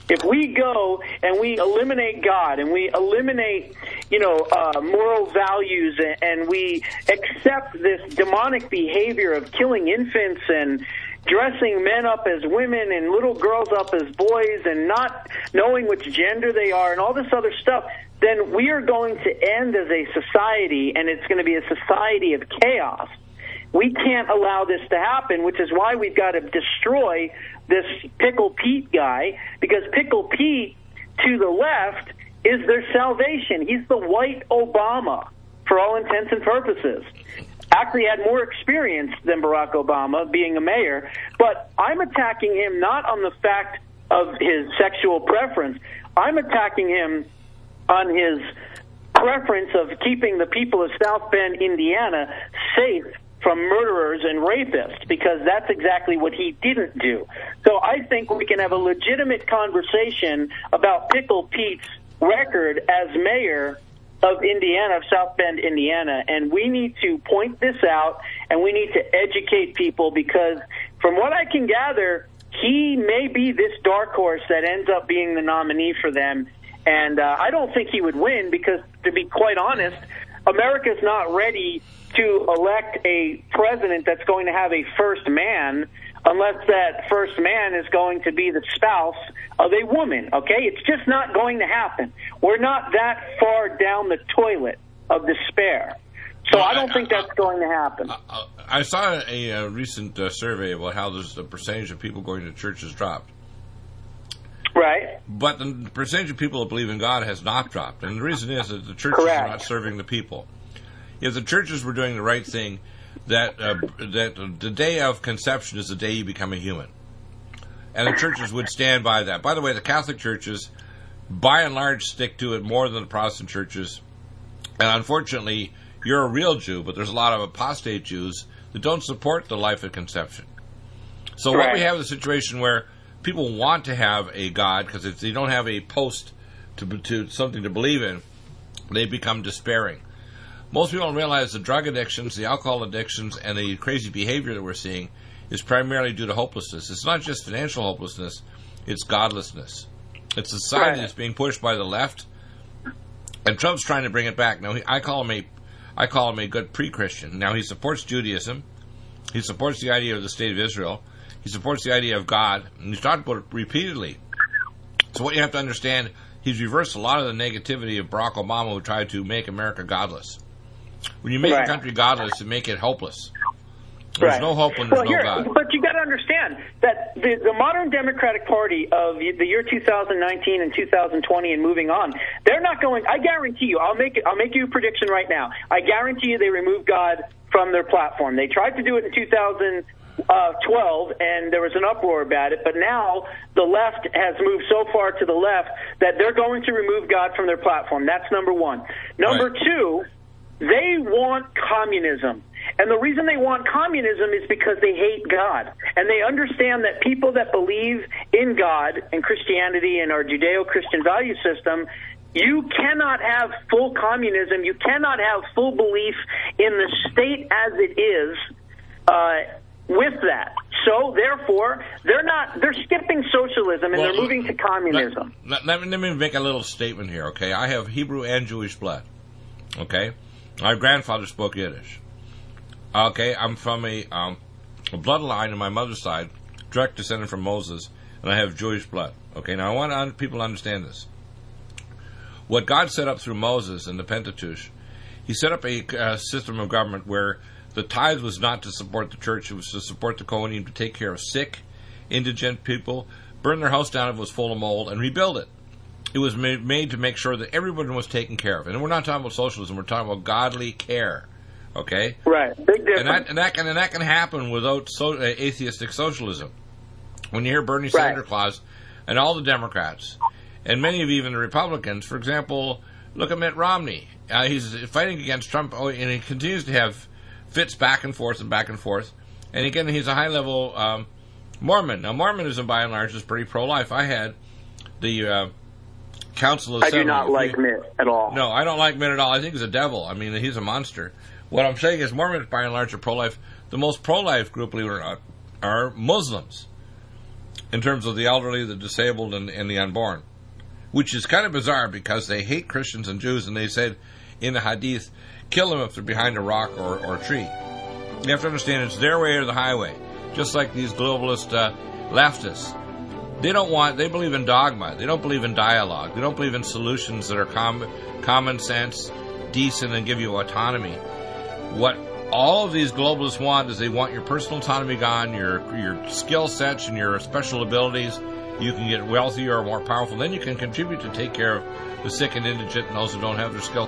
If we go and we eliminate God and we eliminate, you know, uh, moral values and, and we accept this demonic behavior of killing infants and dressing men up as women and little girls up as boys and not knowing which gender they are and all this other stuff, then we are going to end as a society, and it's going to be a society of chaos. We can't allow this to happen, which is why we've got to destroy this Pickle Pete guy, because Pickle Pete, to the left, is their salvation. He's the white Obama, for all intents and purposes. Actually had more experience than Barack Obama being a mayor, but I'm attacking him not on the fact of his sexual preference. I'm attacking him on his preference of keeping the people of South Bend, Indiana, safe from murderers and rapists, because that's exactly what he didn't do. So I think we can have a legitimate conversation about Pickle Pete's record as mayor of Indiana, of South Bend, Indiana, and we need to point this out, and we need to educate people, because from what I can gather, he may be this dark horse that ends up being the nominee for them, and uh, I don't think he would win, because, to be quite honest, America's not ready to elect a president that's going to have a first man unless that first man is going to be the spouse of a woman, okay? It's just not going to happen. We're not that far down the toilet of despair. So well, I don't I, think I, that's I, going to happen. I, I saw a, a recent uh, survey about how there's the percentage of people going to church has dropped. Right. But the percentage of people that believe in God has not dropped. And the reason is that the churches Correct. are not serving the people. If the churches were doing the right thing, that uh, that the day of conception is the day you become a human. And the churches would stand by that. By the way, the Catholic churches, by and large, stick to it more than the Protestant churches. And unfortunately, you're a real Jew, but there's a lot of apostate Jews that don't support the life of conception. So right. what we have is a situation where people want to have a God, because if they don't have a post to, to something to believe in, they become despairing. Most people don't realize the drug addictions, the alcohol addictions, and the crazy behavior that we're seeing is primarily due to hopelessness. It's not just financial hopelessness, it's godlessness. It's a society right. that's being pushed by the left, and Trump's trying to bring it back. Now, he, I call him a, I call him a good pre-Christian. Now, he supports Judaism. He supports the idea of the State of Israel. He supports the idea of God, and he's talked about it repeatedly. So what you have to understand, he's reversed a lot of the negativity of Barack Obama, who tried to make America godless. When you make right. a country godless, you make it hopeless. There's right. no hope when there's well, here, no God. But you got to understand that the, the modern Democratic Party of the year two thousand nineteen and two thousand twenty and moving on, they're not going. I guarantee you. I'll make it, I'll make you a prediction right now. I guarantee you they remove God from their platform. They tried to do it in two thousand twelve, and there was an uproar about it. But now the left has moved so far to the left that they're going to remove God from their platform. That's number one. Number right. two. They want communism. And the reason they want communism is because they hate God. And they understand that people that believe in God and Christianity and our Judeo-Christian value system, you cannot have full communism. You cannot have full belief in the state as it is uh, with that. So, therefore, they're not, they're skipping socialism and well, they're moving to communism. Let, let, let me make a little statement here, okay? I have Hebrew and Jewish blood, okay? My grandfather spoke Yiddish. Okay, I'm from a, um, a bloodline on my mother's side, direct descendant from Moses, and I have Jewish blood. Okay, now I want un- people to understand this. What God set up through Moses in the Pentateuch, he set up a uh, system of government where the tithe was not to support the church, it was to support the Kohanim, to take care of sick, indigent people, burn their house down if it was full of mold, and rebuild it. It was made, made to make sure that everyone was taken care of. And we're not talking about socialism, we're talking about godly care. Okay? Right. Big difference. And that, and that, can, and that can happen without so, uh, atheistic socialism. When you hear Bernie right. Sanders Claus and all the Democrats, and many of even the Republicans, for example, look at Mitt Romney. Uh, he's fighting against Trump, oh, and he continues to have fits back and forth and back and forth. And again, he's a high-level um, Mormon. Now, Mormonism, by and large, is pretty pro-life. I had the... Uh, Council of I Seven. do not like Mitt at all. No, I don't like Mitt at all. I think he's a devil. I mean, he's a monster. What I'm saying is Mormons, by and large, are pro-life. The most pro-life group, believe it or not, are Muslims. in terms of the elderly, the disabled, and, and the unborn, which is kind of bizarre because they hate Christians and Jews, and they said in the Hadith, kill them if they're behind a rock or, or a tree. You have to understand it's their way or the highway, just like these globalist uh, leftists. They don't want, they believe in dogma. They don't believe in dialogue. They don't believe in solutions that are com- common sense, decent, and give you autonomy. What all of these globalists want is they want your personal autonomy gone, your your skill sets and your special abilities. You can get wealthier or more powerful. Then you can contribute to take care of the sick and indigent and those who don't have their skill.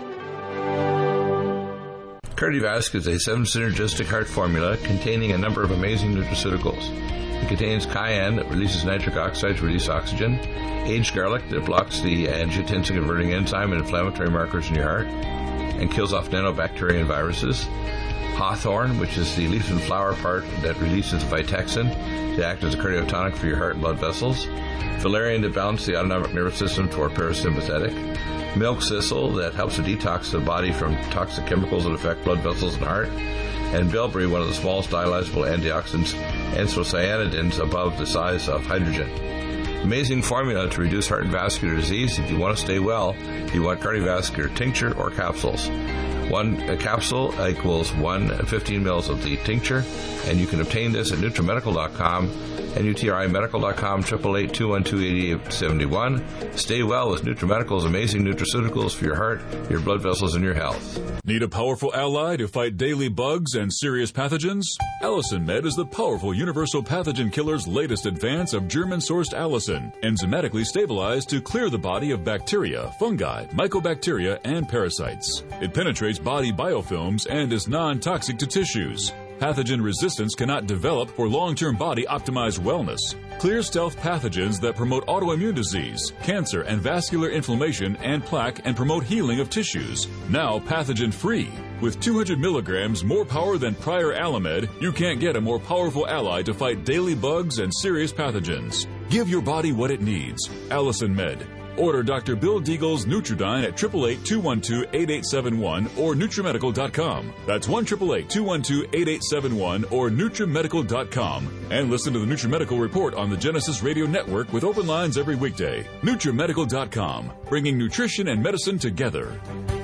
Cardiovasc is a seven-synergistic heart formula containing a number of amazing nutraceuticals. It contains cayenne that releases nitric oxide to release oxygen, aged garlic that blocks the angiotensin-converting enzyme and inflammatory markers in your heart and kills off nanobacteria and viruses, hawthorn, which is the leaf and flower part that releases Vitexin to act as a cardiotonic for your heart and blood vessels, valerian to balance the autonomic nervous system toward parasympathetic, milk thistle that helps to detox the body from toxic chemicals that affect blood vessels and heart, and bilberry, one of the smallest dialyzable antioxidants, anthocyanidins above the size of hydrogen. Amazing formula to reduce heart and vascular disease. If you want to stay well, you want cardiovascular tincture or capsules. One a capsule equals one fifteen mils of the tincture, and you can obtain this at NutriMedical dot com, N U T R I medical dot com, eight eight eight, two one two, eight eight seven one. Stay well with NutriMedical's amazing nutraceuticals for your heart, your blood vessels, and your health. Need a powerful ally to fight daily bugs and serious pathogens? Allicin Med is the powerful universal pathogen killer's latest advance of German-sourced allicin, enzymatically stabilized to clear the body of bacteria, fungi, mycobacteria, and parasites. It penetrates body biofilms and is non-toxic to tissues. Pathogen resistance cannot develop for long-term body-optimized wellness. Clear stealth pathogens that promote autoimmune disease, cancer, and vascular inflammation and plaque and promote healing of tissues. Now pathogen-free. With two hundred milligrams more power than prior Alamed, you can't get a more powerful ally to fight daily bugs and serious pathogens. Give your body what it needs. Allicin Med. Order Doctor Bill Deagle's Nutridyne at eight eight eight, two one two, eight eight seven one or NutriMedical dot com. That's one eight eight eight, two one two, eight eight seven one or NutriMedical dot com. And listen to the NutriMedical Report on the Genesis Radio Network with open lines every weekday. NutriMedical dot com, bringing nutrition and medicine together.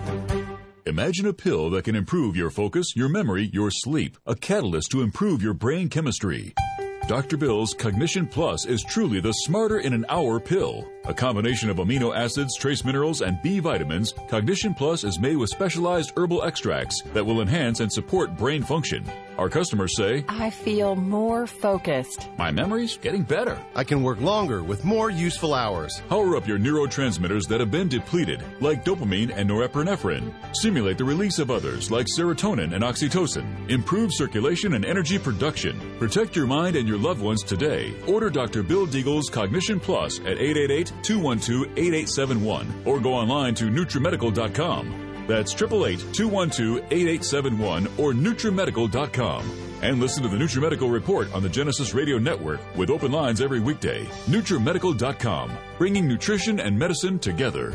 Imagine a pill that can improve your focus, your memory, your sleep, a catalyst to improve your brain chemistry. Doctor Bill's Cognition Plus is truly the smarter in an hour pill. A combination of amino acids, trace minerals, and B vitamins, Cognition Plus is made with specialized herbal extracts that will enhance and support brain function. Our customers say, I feel more focused. My memory's getting better. I can work longer with more useful hours. Power up your neurotransmitters that have been depleted, like dopamine and norepinephrine. Stimulate the release of others, like serotonin and oxytocin. Improve circulation and energy production. Protect your mind and your loved ones today. Order Doctor Bill Deagle's Cognition Plus at eight eight eight, two one two, eight eight seven one or go online to NutriMedical dot com. That's eight eight eight, two one two, eight eight seven one or NutriMedical dot com. And listen to the NutriMedical Report on the Genesis Radio Network with open lines every weekday. NutriMedical dot com, bringing nutrition and medicine together.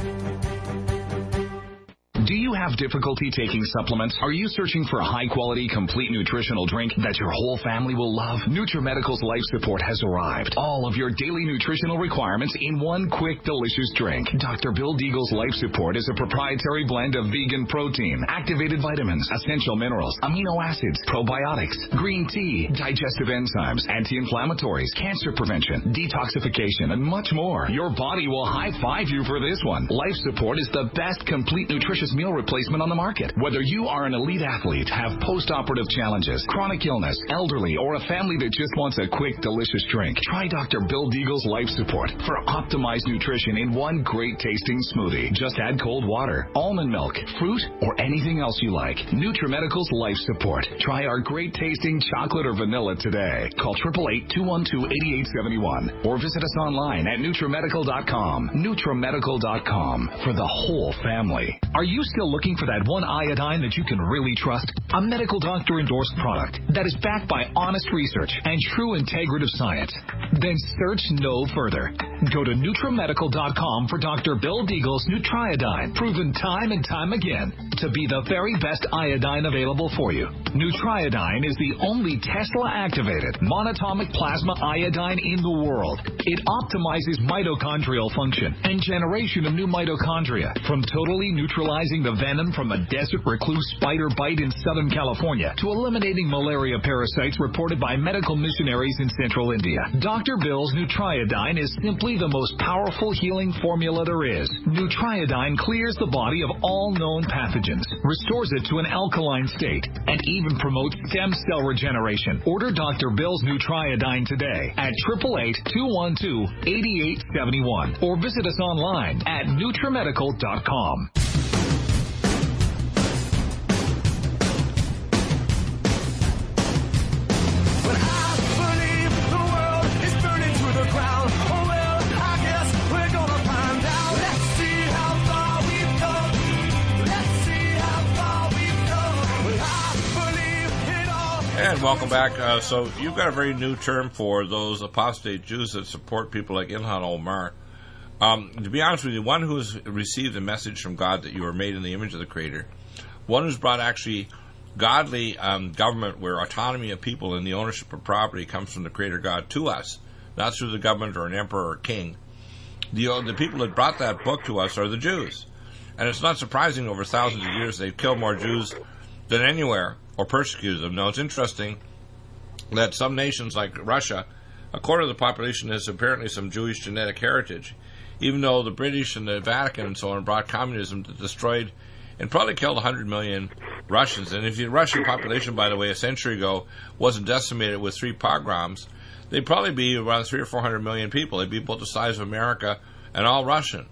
Do you have difficulty taking supplements? Are you searching for a high-quality, complete nutritional drink that your whole family will love? NutriMedical's Life Support has arrived. All of your daily nutritional requirements in one quick, delicious drink. Doctor Bill Deagle's Life Support is a proprietary blend of vegan protein, activated vitamins, essential minerals, amino acids, probiotics, green tea, digestive enzymes, anti-inflammatories, cancer prevention, detoxification, and much more. Your body will high-five you for this one. Life Support is the best complete nutritious meal replacement on the market. Whether you are an elite athlete, have post-operative challenges, chronic illness, elderly, or a family that just wants a quick, delicious drink, try Doctor Bill Deagle's Life Support for optimized nutrition in one great-tasting smoothie. Just add cold water, almond milk, fruit, or anything else you like. NutriMedical's Life Support. Try our great-tasting chocolate or vanilla today. Call eight eight eight, two one two, eight eight seven one or visit us online at NutriMedical dot com. NutriMedical dot com for the whole family. Are you still looking looking for that one iodine that you can really trust? A medical doctor-endorsed product that is backed by honest research and true integrative science? Then search no further. Go to NutriMedical dot com for Doctor Bill Deagle's Nutriodine, proven time and time again to be the very best iodine available for you. Nutriodine is the only Tesla-activated monatomic plasma iodine in the world. It optimizes mitochondrial function and generation of new mitochondria, from totally neutralizing the venom from a desert recluse spider bite in Southern California to eliminating malaria parasites reported by medical missionaries in Central India. Doctor Bill's Nutriodine is simply the most powerful healing formula there is. Nutriodine clears the body of all known pathogens, restores it to an alkaline state, and even promotes stem cell regeneration. Order Doctor Bill's Nutriodine today at eight eight eight, two one two, eight eight seven one or visit us online at NutriMedical dot com. And welcome back. Uh, so you've got a very new term for those apostate Jews that support people like Ilhan Omar. Um, to be honest with you, one who has received a message from God that you are made in the image of the Creator, one who's brought actually godly um, government where autonomy of people and the ownership of property comes from the Creator God to us, not through the government or an emperor or king. The, uh, the people that brought that book to us are the Jews. And it's not surprising over thousands of years they've killed more Jews than anywhere, or persecuted them. Now, it's interesting that some nations like Russia, a quarter of the population has apparently some Jewish genetic heritage, even though the British and the Vatican and so on brought communism that destroyed and probably killed one hundred million Russians. And if the Russian population, by the way, a century ago wasn't decimated with three pogroms, they'd probably be around three or four hundred million people. They'd be about the size of America and all Russian.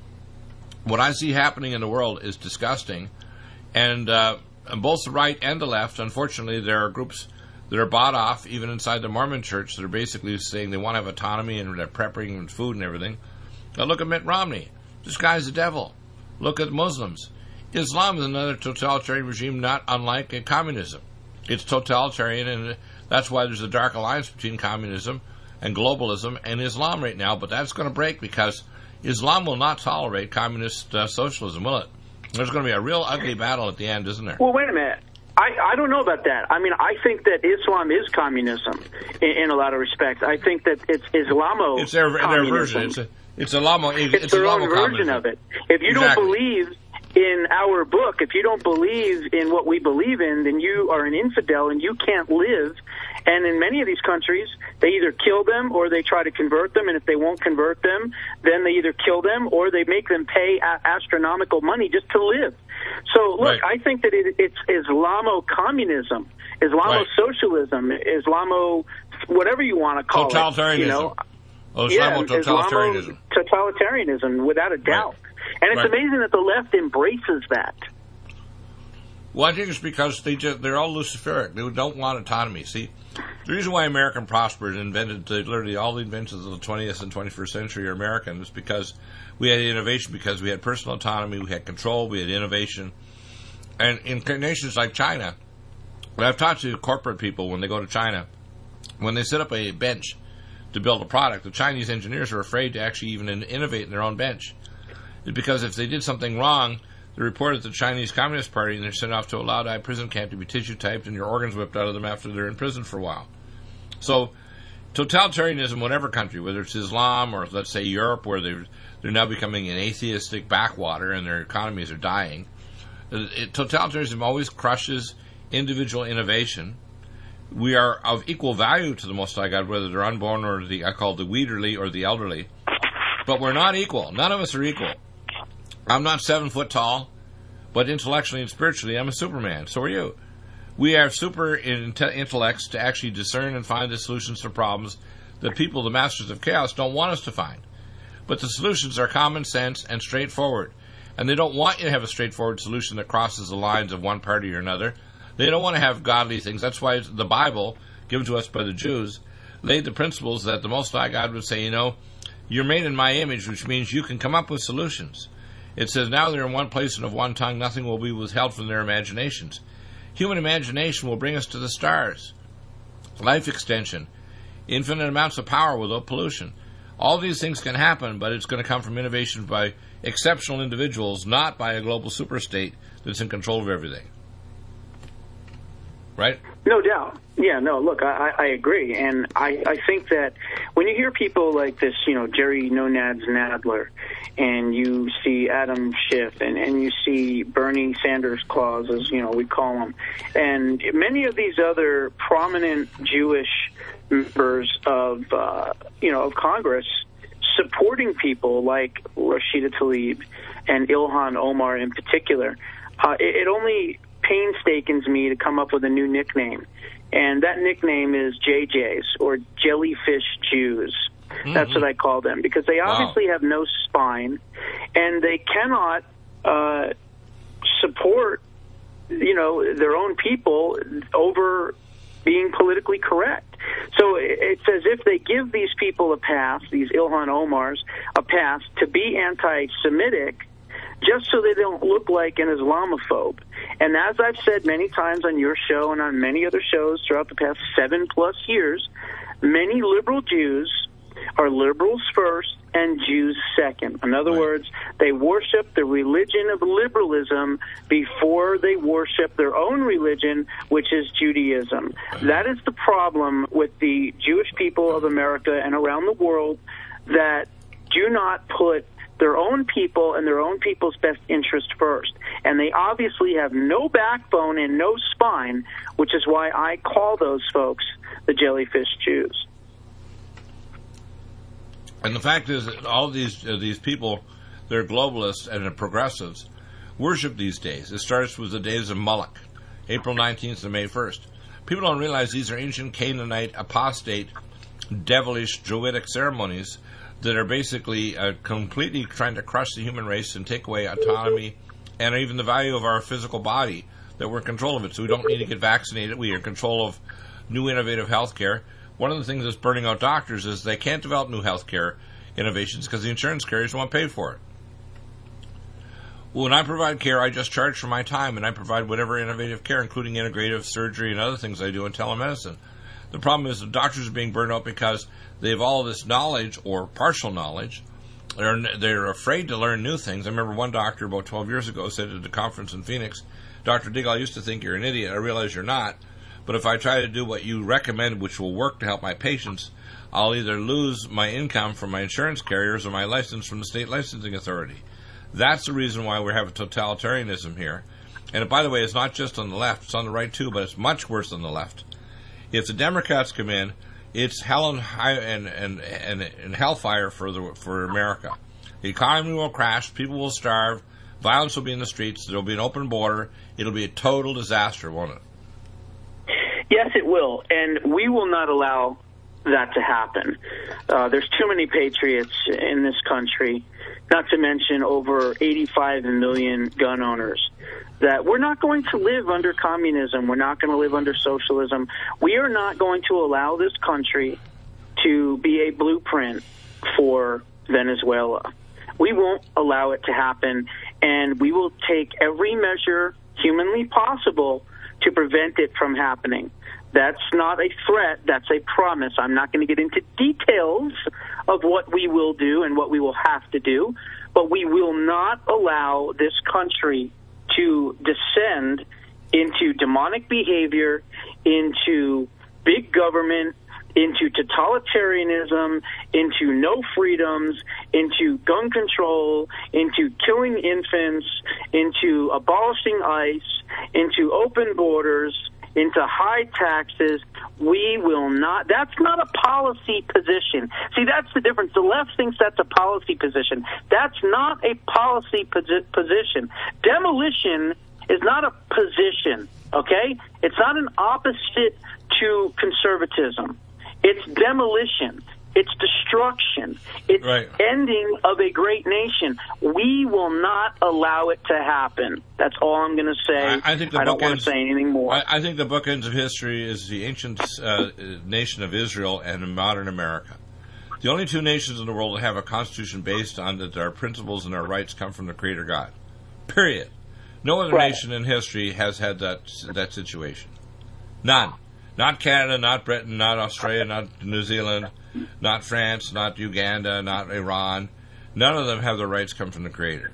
What I see happening in the world is disgusting, and uh, on both the right and the left, unfortunately, there are groups that are bought off, even inside the Mormon church, that are basically saying they want to have autonomy and they're prepping food and everything. Now look at Mitt Romney. This guy's the devil. Look at Muslims. Islam is another totalitarian regime not unlike a communism. It's totalitarian, and that's why there's a dark alliance between communism and globalism and Islam right now, but that's going to break because Islam will not tolerate communist uh, socialism, will it? There's going to be a real ugly battle at the end, isn't there? Well, wait a minute. I, I don't know about that. I mean, I think that Islam is communism in, in a lot of respects. I think that it's Islamo. It's their, their version. It's a, it's Islamo. It's, it's their own version of it. If you exactly. don't believe in our book, if you don't believe in what we believe in, then you are an infidel and you can't live. And in many of these countries, they either kill them or they try to convert them. And if they won't convert them, then they either kill them or they make them pay a- astronomical money just to live. So, look, right. I think that it, it's Islamo-communism, Islamo-socialism, right. Islamo, whatever you want to call totalitarianism. it. You know? Oh, yeah, Islamo-totalitarianism. Islamo-totalitarianism, without a doubt. Right. And it's right. amazing that the left embraces that. Well, I think it's because they just, they're all Luciferic. They don't want autonomy. See, the reason why American prospered and invented the, literally all the inventions of the twentieth and twenty-first century are American is because we had innovation, because we had personal autonomy, we had control, we had innovation. And in nations like China, when I've talked to corporate people when they go to China, when they set up a bench to build a product, the Chinese engineers are afraid to actually even innovate in their own bench. It's because if they did something wrong, they reported to the Chinese Communist Party and they're sent off to a Laodai prison camp to be tissue typed and your organs whipped out of them after they're in prison for a while. So totalitarianism, whatever country, whether it's Islam or let's say Europe, where they're, they're now becoming an atheistic backwater and their economies are dying, it, totalitarianism always crushes individual innovation. We are of equal value to the Most High God, whether they're unborn or the I call the weederly or the elderly, but we're not equal. None of us are equal. I'm not seven foot tall, but intellectually and spiritually, I'm a Superman. So are you. We have super intellects to actually discern and find the solutions to problems that people, the masters of chaos, don't want us to find. But the solutions are common sense and straightforward. And they don't want you to have a straightforward solution that crosses the lines of one party or another. They don't want to have godly things. That's why the Bible, given to us by the Jews, laid the principles that the Most High God would say, you know, you're made in my image, which means you can come up with solutions. It says, now they're in one place and of one tongue, nothing will be withheld from their imaginations. Human imagination will bring us to the stars. Life extension, infinite amounts of power without pollution. All these things can happen, but it's going to come from innovation by exceptional individuals, not by a global superstate that's in control of everything. Right? No doubt. Yeah, no, look, I, I agree. And I, I think that when you hear people like this, you know, Jerry No Nads Nadler, and you see Adam Schiff, and, and you see Bernie Sanders Claus, as, you know, we call him, and many of these other prominent Jewish members of, uh, you know, of Congress supporting people like Rashida Tlaib and Ilhan Omar in particular, uh, it, it only painstakens me to come up with a new nickname. And that nickname is J Js, or Jellyfish Jews. Mm-hmm. That's what I call them, because they obviously wow. have no spine, and they cannot uh, support, you know, their own people over being politically correct. So it's as if they give these people a pass, these Ilhan Omars, a pass to be anti-Semitic, just so they don't look like an Islamophobe. And as I've said many times on your show and on many other shows throughout the past seven-plus years, many liberal Jews are liberals first and Jews second. In other right. words, they worship the religion of liberalism before they worship their own religion, which is Judaism. That is the problem with the Jewish people of America and around the world, that do not put their own people and their own people's best interest first. And they obviously have no backbone and no spine, which is why I call those folks the Jellyfish Jews. And the fact is that all these uh, these people, they're globalists and progressives, worship these days. It starts with the days of Moloch, April nineteenth to May first. People don't realize these are ancient Canaanite, apostate, devilish, Druidic ceremonies that are basically uh, completely trying to crush the human race and take away autonomy and even the value of our physical body, that we're in control of it. So we don't need to get vaccinated. We are in control of new innovative health care. One of the things that's burning out doctors is they can't develop new health care innovations because the insurance carriers won't pay for it. When I provide care, I just charge for my time, and I provide whatever innovative care, including integrative surgery and other things I do in telemedicine. The problem is the doctors are being burned out because they have all of this knowledge, or partial knowledge. They're, they're afraid to learn new things. I remember one doctor about twelve years ago said at a conference in Phoenix, Doctor Diggle, I used to think you're an idiot. I realize you're not. But if I try to do what you recommend, which will work to help my patients, I'll either lose my income from my insurance carriers or my license from the state licensing authority. That's the reason why we have totalitarianism here. And by the way, it's not just on the left. It's on the right, too, but it's much worse on the left. If the Democrats come in, it's hell and, and, and, and, and hellfire for, the, for America. The economy will crash. People will starve. Violence will be in the streets. There will be an open border. It'll be a total disaster, won't it? Yes, it will, and we will not allow that to happen. Uh, there's too many patriots in this country, not to mention over eighty-five million gun owners, that we're not going to live under communism. We're not going to live under socialism. We are not going to allow this country to be a blueprint for Venezuela. We won't allow it to happen, and we will take every measure humanly possible to prevent it from happening. That's not a threat. That's a promise. I'm not going to get into details of what we will do and what we will have to do, but we will not allow this country to descend into demonic behavior, into big government, into totalitarianism, into no freedoms, into gun control, into killing infants, into abolishing ICE, into open borders, into high taxes. We will not. That's not a policy position. See, that's the difference. The left thinks that's a policy position. That's not a policy posi- position. Demolition is not a position, okay? It's not an opposite to conservatism. It's demolition. It's destruction. It's right. ending of a great nation. We will not allow it to happen. That's all I'm going to say. I, I, think the I don't bookends, want to say anything more. I, I think the bookends of history is the ancient uh, nation of Israel and modern America. The only two nations in the world that have a constitution based on that our principles and our rights come from the Creator God. Period. No other Right. nation in history has had that that situation. None. Not Canada, not Britain, not Australia, not New Zealand, not France, not Uganda, not Iran. None of them have their rights come from the Creator.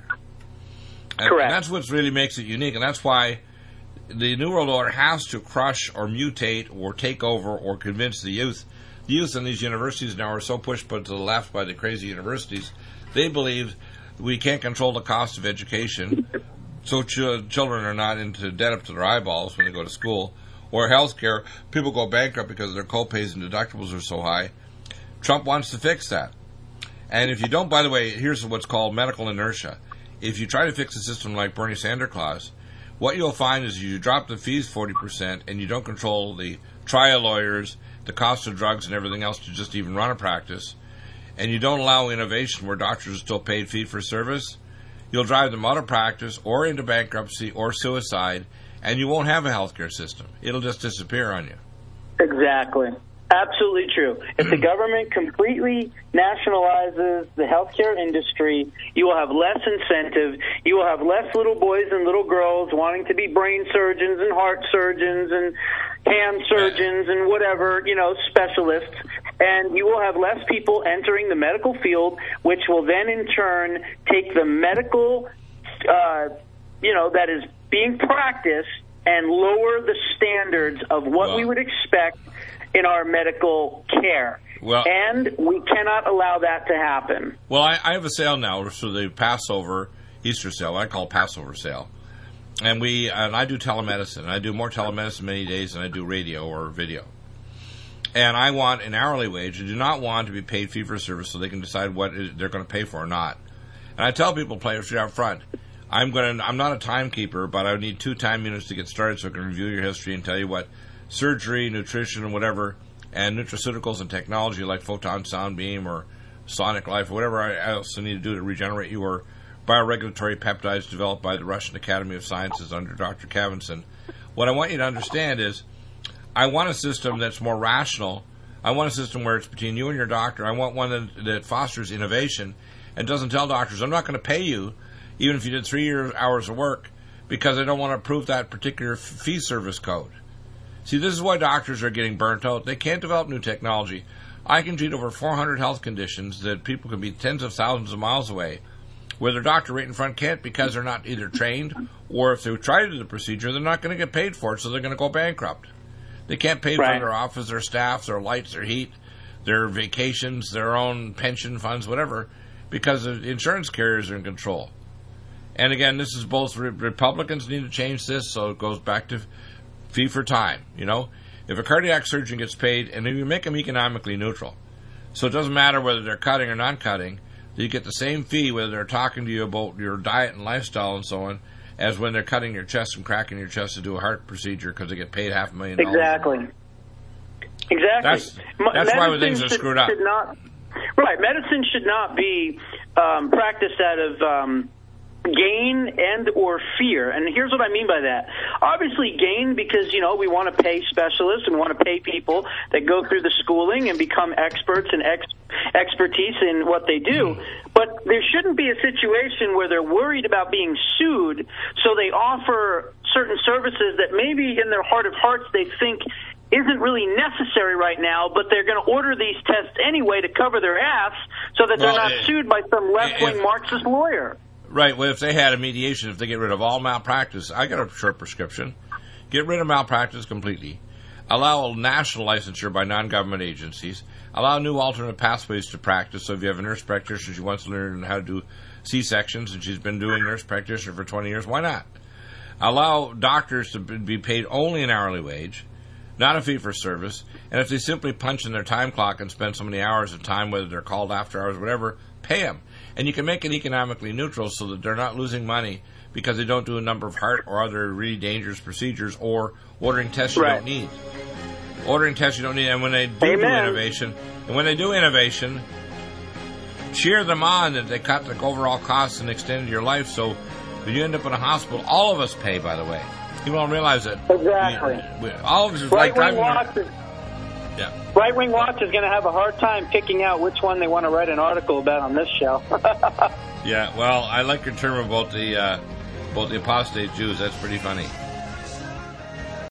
And Correct. that's what really makes it unique, and that's why the New World Order has to crush or mutate or take over or convince the youth. The youth in these universities now are so pushed to the left by the crazy universities, they believe we can't control the cost of education, so ch- children are not into debt up to their eyeballs when they go to school. Or health care, people go bankrupt because their co-pays and deductibles are so high. Trump wants to fix that. And if you don't, by the way, here's what's called medical inertia. If you try to fix a system like Bernie Sanders Claus, what you'll find is you drop the fees forty percent and you don't control the trial lawyers, the cost of drugs and everything else to just even run a practice, and you don't allow innovation where doctors are still paid fee for service, you'll drive them out of practice or into bankruptcy or suicide, and you won't have a healthcare system. It'll just disappear on you. Exactly. Absolutely true. If the government completely nationalizes the healthcare industry, you will have less incentive. You will have less little boys and little girls wanting to be brain surgeons and heart surgeons and hand surgeons and whatever, you know, specialists. And you will have less people entering the medical field, which will then in turn take the medical, uh, you know, that is being practiced and lower the standards of what Well, we would expect in our medical care. Well, and we cannot allow that to happen. Well, I, I have a sale now for the Passover, Easter sale. I call it Passover sale. And we and I do telemedicine. I do more telemedicine many days than I do radio or video. And I want an hourly wage. I do not want to be paid fee for service so they can decide what they're going to pay for or not. And I tell people, play straight up front, I'm going to, I'm not a timekeeper, but I need two time units to get started so I can review your history and tell you what surgery, nutrition, and whatever, and nutraceuticals and technology like photon sound beam or sonic life or whatever else I need to do to regenerate you, or bioregulatory peptides developed by the Russian Academy of Sciences under Doctor Kavinson. What I want you to understand is I want a system that's more rational. I want a system where it's between you and your doctor. I want one that, that fosters innovation and doesn't tell doctors, I'm not going to pay you even if you did three year, hours of work because I don't want to approve that particular fee service code. See, this is why doctors are getting burnt out. They can't develop new technology. I can treat over four hundred health conditions that people can be tens of thousands of miles away, where their doctor right in front can't because they're not either trained, or if they try to do the procedure, they're not going to get paid for it, so they're going to go bankrupt. They can't pay Right. for their office, their staff, their lights, their heat, their vacations, their own pension funds, whatever, because the insurance carriers are in control. And again, this is both re- Republicans need to change this, so it goes back to fee for time. You know, if a cardiac surgeon gets paid, and if you make them economically neutral, so it doesn't matter whether they're cutting or not cutting, you get the same fee whether they're talking to you about your diet and lifestyle and so on, as when they're cutting your chest and cracking your chest to do a heart procedure because they get paid half a million dollars. Exactly. Exactly. That's, M- that's why medicine things are should- screwed up. should not, right. Medicine should not be um, practiced out of um, gain and or fear. And here's what I mean by that. Obviously gain because, you know, we want to pay specialists and want to pay people that go through the schooling and become experts and ex- expertise in what they do. But there shouldn't be a situation where they're worried about being sued, so they offer certain services that maybe in their heart of hearts they think isn't really necessary right now, but they're going to order these tests anyway to cover their ass so that they're Well, not eh, sued by some left-wing if- Marxist lawyer. Right. Well, if they had a mediation, if they get rid of all malpractice, I got a short prescription. Get rid of malpractice completely. Allow national licensure by non-government agencies. Allow new alternate pathways to practice. So if you have a nurse practitioner, she wants to learn how to do C-sections, and she's been doing nurse practitioner for twenty years, why not? Allow doctors to be paid only an hourly wage, not a fee for service. And if they simply punch in their time clock and spend so many hours of time, whether they're called after hours or whatever, pay them. And you can make it economically neutral so that they're not losing money because they don't do a number of heart or other really dangerous procedures or ordering tests you Right. don't need. Ordering tests you don't need. And when they do Amen. do innovation, and when they do innovation, cheer them on that they cut the overall costs and extended your life. So when you end up in a hospital, all of us pay, by the way. People don't realize that. Exactly. We, we, all of us is like Right-wing driving. watches. Yeah. Right Wing Watch is going to have a hard time picking out which one they want to write an article about on this show. Yeah, well, I like your term about the uh, about the apostate Jews. That's pretty funny.